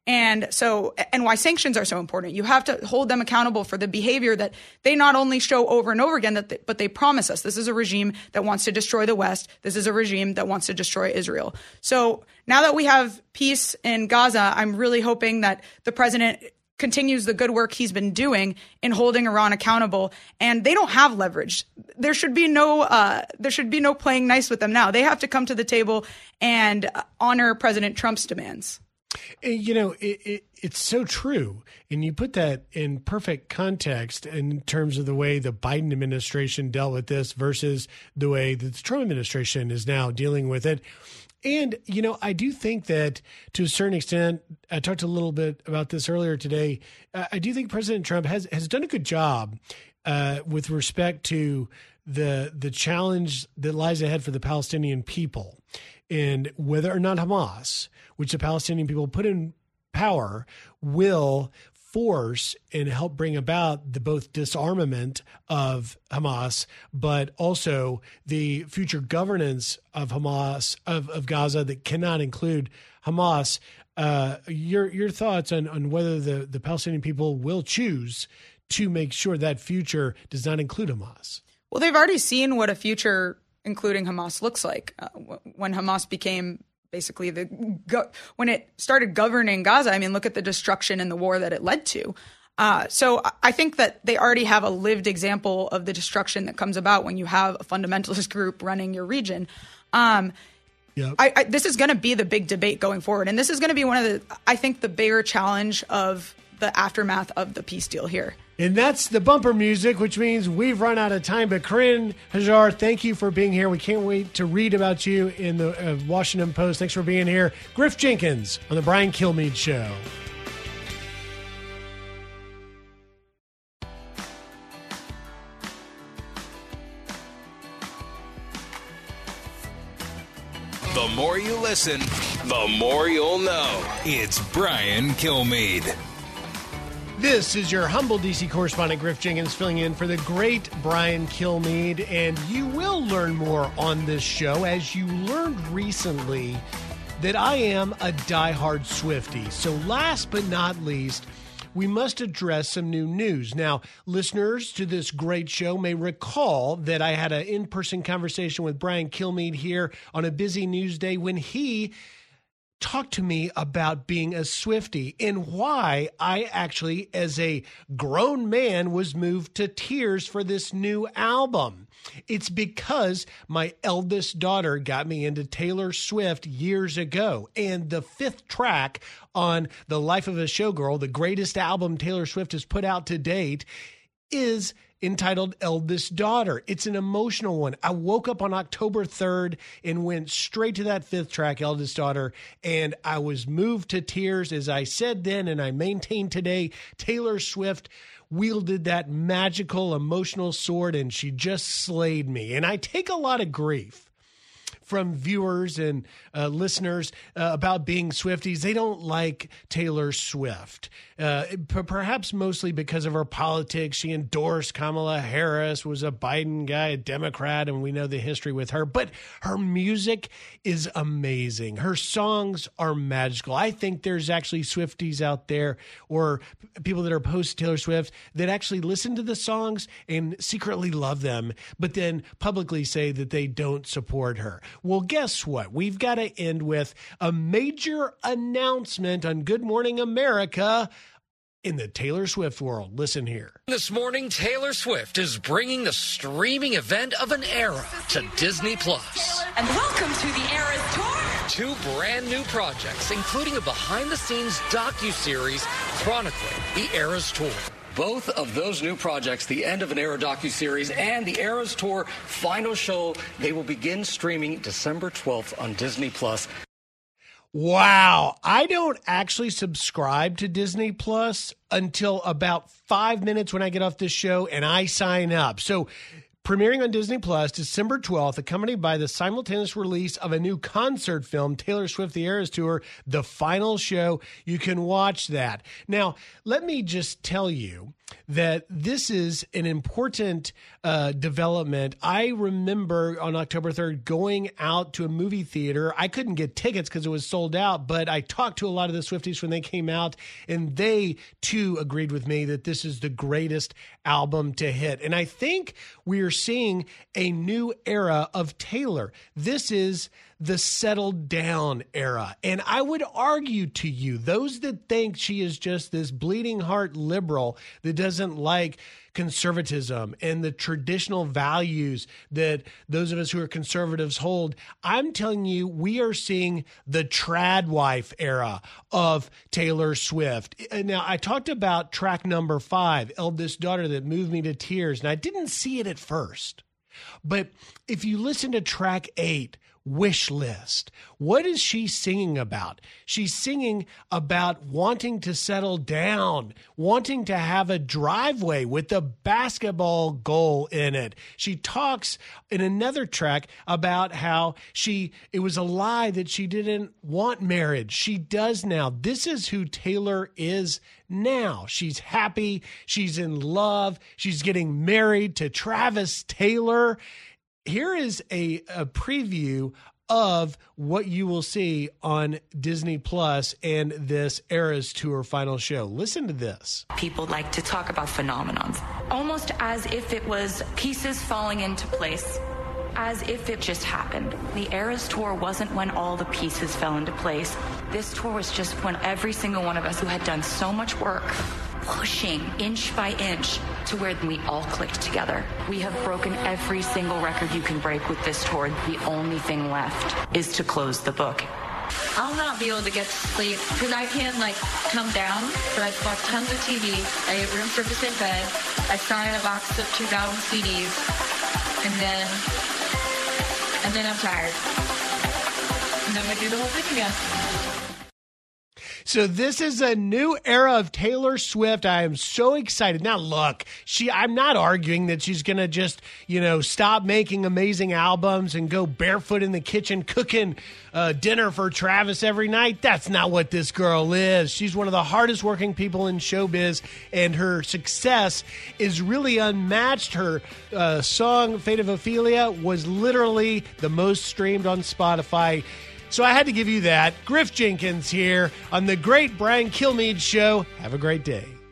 And so, and why sanctions are so important. You have to hold them accountable for the behavior that they not only show over and over again, that they, but they promise us. This is a regime that wants to destroy the West. This is a regime that wants to destroy Israel. So now that we have peace in Gaza, I'm really hoping that the president continues the good work he's been doing in holding Iran accountable. And they don't have leverage. There should be no, uh, there should be no playing nice with them now. They have to come to the table and honor President Trump's demands. You know, it, it, it's so true. And you put that in perfect context in terms of the way the Biden administration dealt with this versus the way that the Trump administration is now dealing with it. And, you know, I do think that to a certain extent, I talked a little bit about this earlier today. Uh, I do think President Trump has, has done a good job uh, with respect to the the challenge that lies ahead for the Palestinian people and whether or not Hamas, which the Palestinian people put in power, will force and help bring about the both disarmament of Hamas, but also the future governance of Hamas, of, of Gaza that cannot include Hamas. Uh, your your thoughts on, on whether the, the Palestinian people will choose to make sure that future does not include Hamas? Well, they've already seen what a future including Hamas looks like. Uh, when Hamas became basically the go- when it started governing Gaza, I mean, look at the destruction and the war that it led to. Uh, so I think that they already have a lived example of the destruction that comes about when you have a fundamentalist group running your region. Um, yep. I, I, this is going to be the big debate going forward. And this is going to be one of the, I think, the bigger challenge of the aftermath of the peace deal here. And that's the bumper music, which means we've run out of time. But Corinne Hajar, thank you for being here. We can't wait to read about you in the uh, Washington Post. Thanks for being here. Griff Jenkins on the Brian Kilmeade Show. The more you listen, the more you'll know. It's Brian Kilmeade. This is your humble D C correspondent, Griff Jenkins, filling in for the great Brian Kilmeade. And you will learn more on this show, as you learned recently that I am a diehard Swiftie. So last but not least, we must address some new news. Now, listeners to this great show may recall that I had an in-person conversation with Brian Kilmeade here on a busy news day when he talk to me about being a Swiftie and why I actually, as a grown man, was moved to tears for this new album. It's because my eldest daughter got me into Taylor Swift years ago. And the fifth track on The Life of a Showgirl, the greatest album Taylor Swift has put out to date, is entitled Eldest Daughter. It's an emotional one. I woke up on October third and went straight to that fifth track, Eldest Daughter, and I was moved to tears. As I said then, and I maintain today, Taylor Swift wielded that magical emotional sword, and she just slayed me. And I take a lot of grief from viewers and uh, listeners uh, about being Swifties. They don't like Taylor Swift, uh, p- perhaps mostly because of her politics. She endorsed Kamala Harris, was a Biden guy, a Democrat, and we know the history with her. But her music is amazing. Her songs are magical. I think there's actually Swifties out there, or people that are opposed to Taylor Swift, that actually listen to the songs and secretly love them, but then publicly say that they don't support her. Well, guess what? We've got to end with a major announcement on Good Morning America in the Taylor Swift world. Listen here. This morning, Taylor Swift is bringing the streaming event of an era to Disney Plus. And welcome to the Eras Tour. Two brand new projects, including a behind-the-scenes docuseries chronicling the Eras Tour. Both of those new projects, the End of an Era docuseries and the Eras Tour final show, they will begin streaming December twelfth on Disney Plus. Wow. I don't actually subscribe to Disney Plus until about five minutes when I get off this show and I sign up. So premiering on Disney Plus December twelfth, accompanied by the simultaneous release of a new concert film, Taylor Swift The Eras Tour, the final show. You can watch that. Now, let me just tell you that this is an important uh, development. I remember on October third going out to a movie theater. I couldn't get tickets because it was sold out, but I talked to a lot of the Swifties when they came out, and they too agreed with me that this is the greatest album to hit. And I think we are seeing a new era of Taylor. This is the settled down era. And I would argue to you, those that think she is just this bleeding heart liberal that doesn't like conservatism and the traditional values that those of us who are conservatives hold, I'm telling you, we are seeing the trad wife era of Taylor Swift. Now, I talked about track number five, Eldest Daughter, that moved me to tears, and I didn't see it at first. But if you listen to track eight, Wish List, what is she singing about? She's singing about wanting to settle down, wanting to have a driveway with a basketball goal in it. She talks in another track about how she it was a lie that she didn't want marriage. She does now. This is who Taylor is now. She's happy. She's in love. She's getting married to Travis Taylor. Here is a, a preview of what you will see on Disney Plus and this Eras Tour final show. Listen to this. People like to talk about phenomenons, almost as if it was pieces falling into place, as if it just happened. The Eras Tour wasn't when all the pieces fell into place. This tour was just when every single one of us who had done so much work, pushing inch by inch to where we all clicked together. We have broken every single record you can break with this tour. The only thing left is to close the book. I'll not be able to get to sleep because I can't like come down, but I've bought tons of T V. I have room service in bed. I signed a box of two thousand C Ds, and then, and then I'm tired. And then we do the whole thing again. So this is a new era of Taylor Swift. I am so excited. Now, look, she I'm not arguing that she's going to just, you know, stop making amazing albums and go barefoot in the kitchen cooking uh, dinner for Travis every night. That's not what this girl is. She's one of the hardest working people in showbiz, and her success is really unmatched. Her uh, song, Fate of Ophelia, was literally the most streamed on Spotify. So I had to give you that. Griff Jenkins here on the Great Brian Kilmeade Show. Have a great day.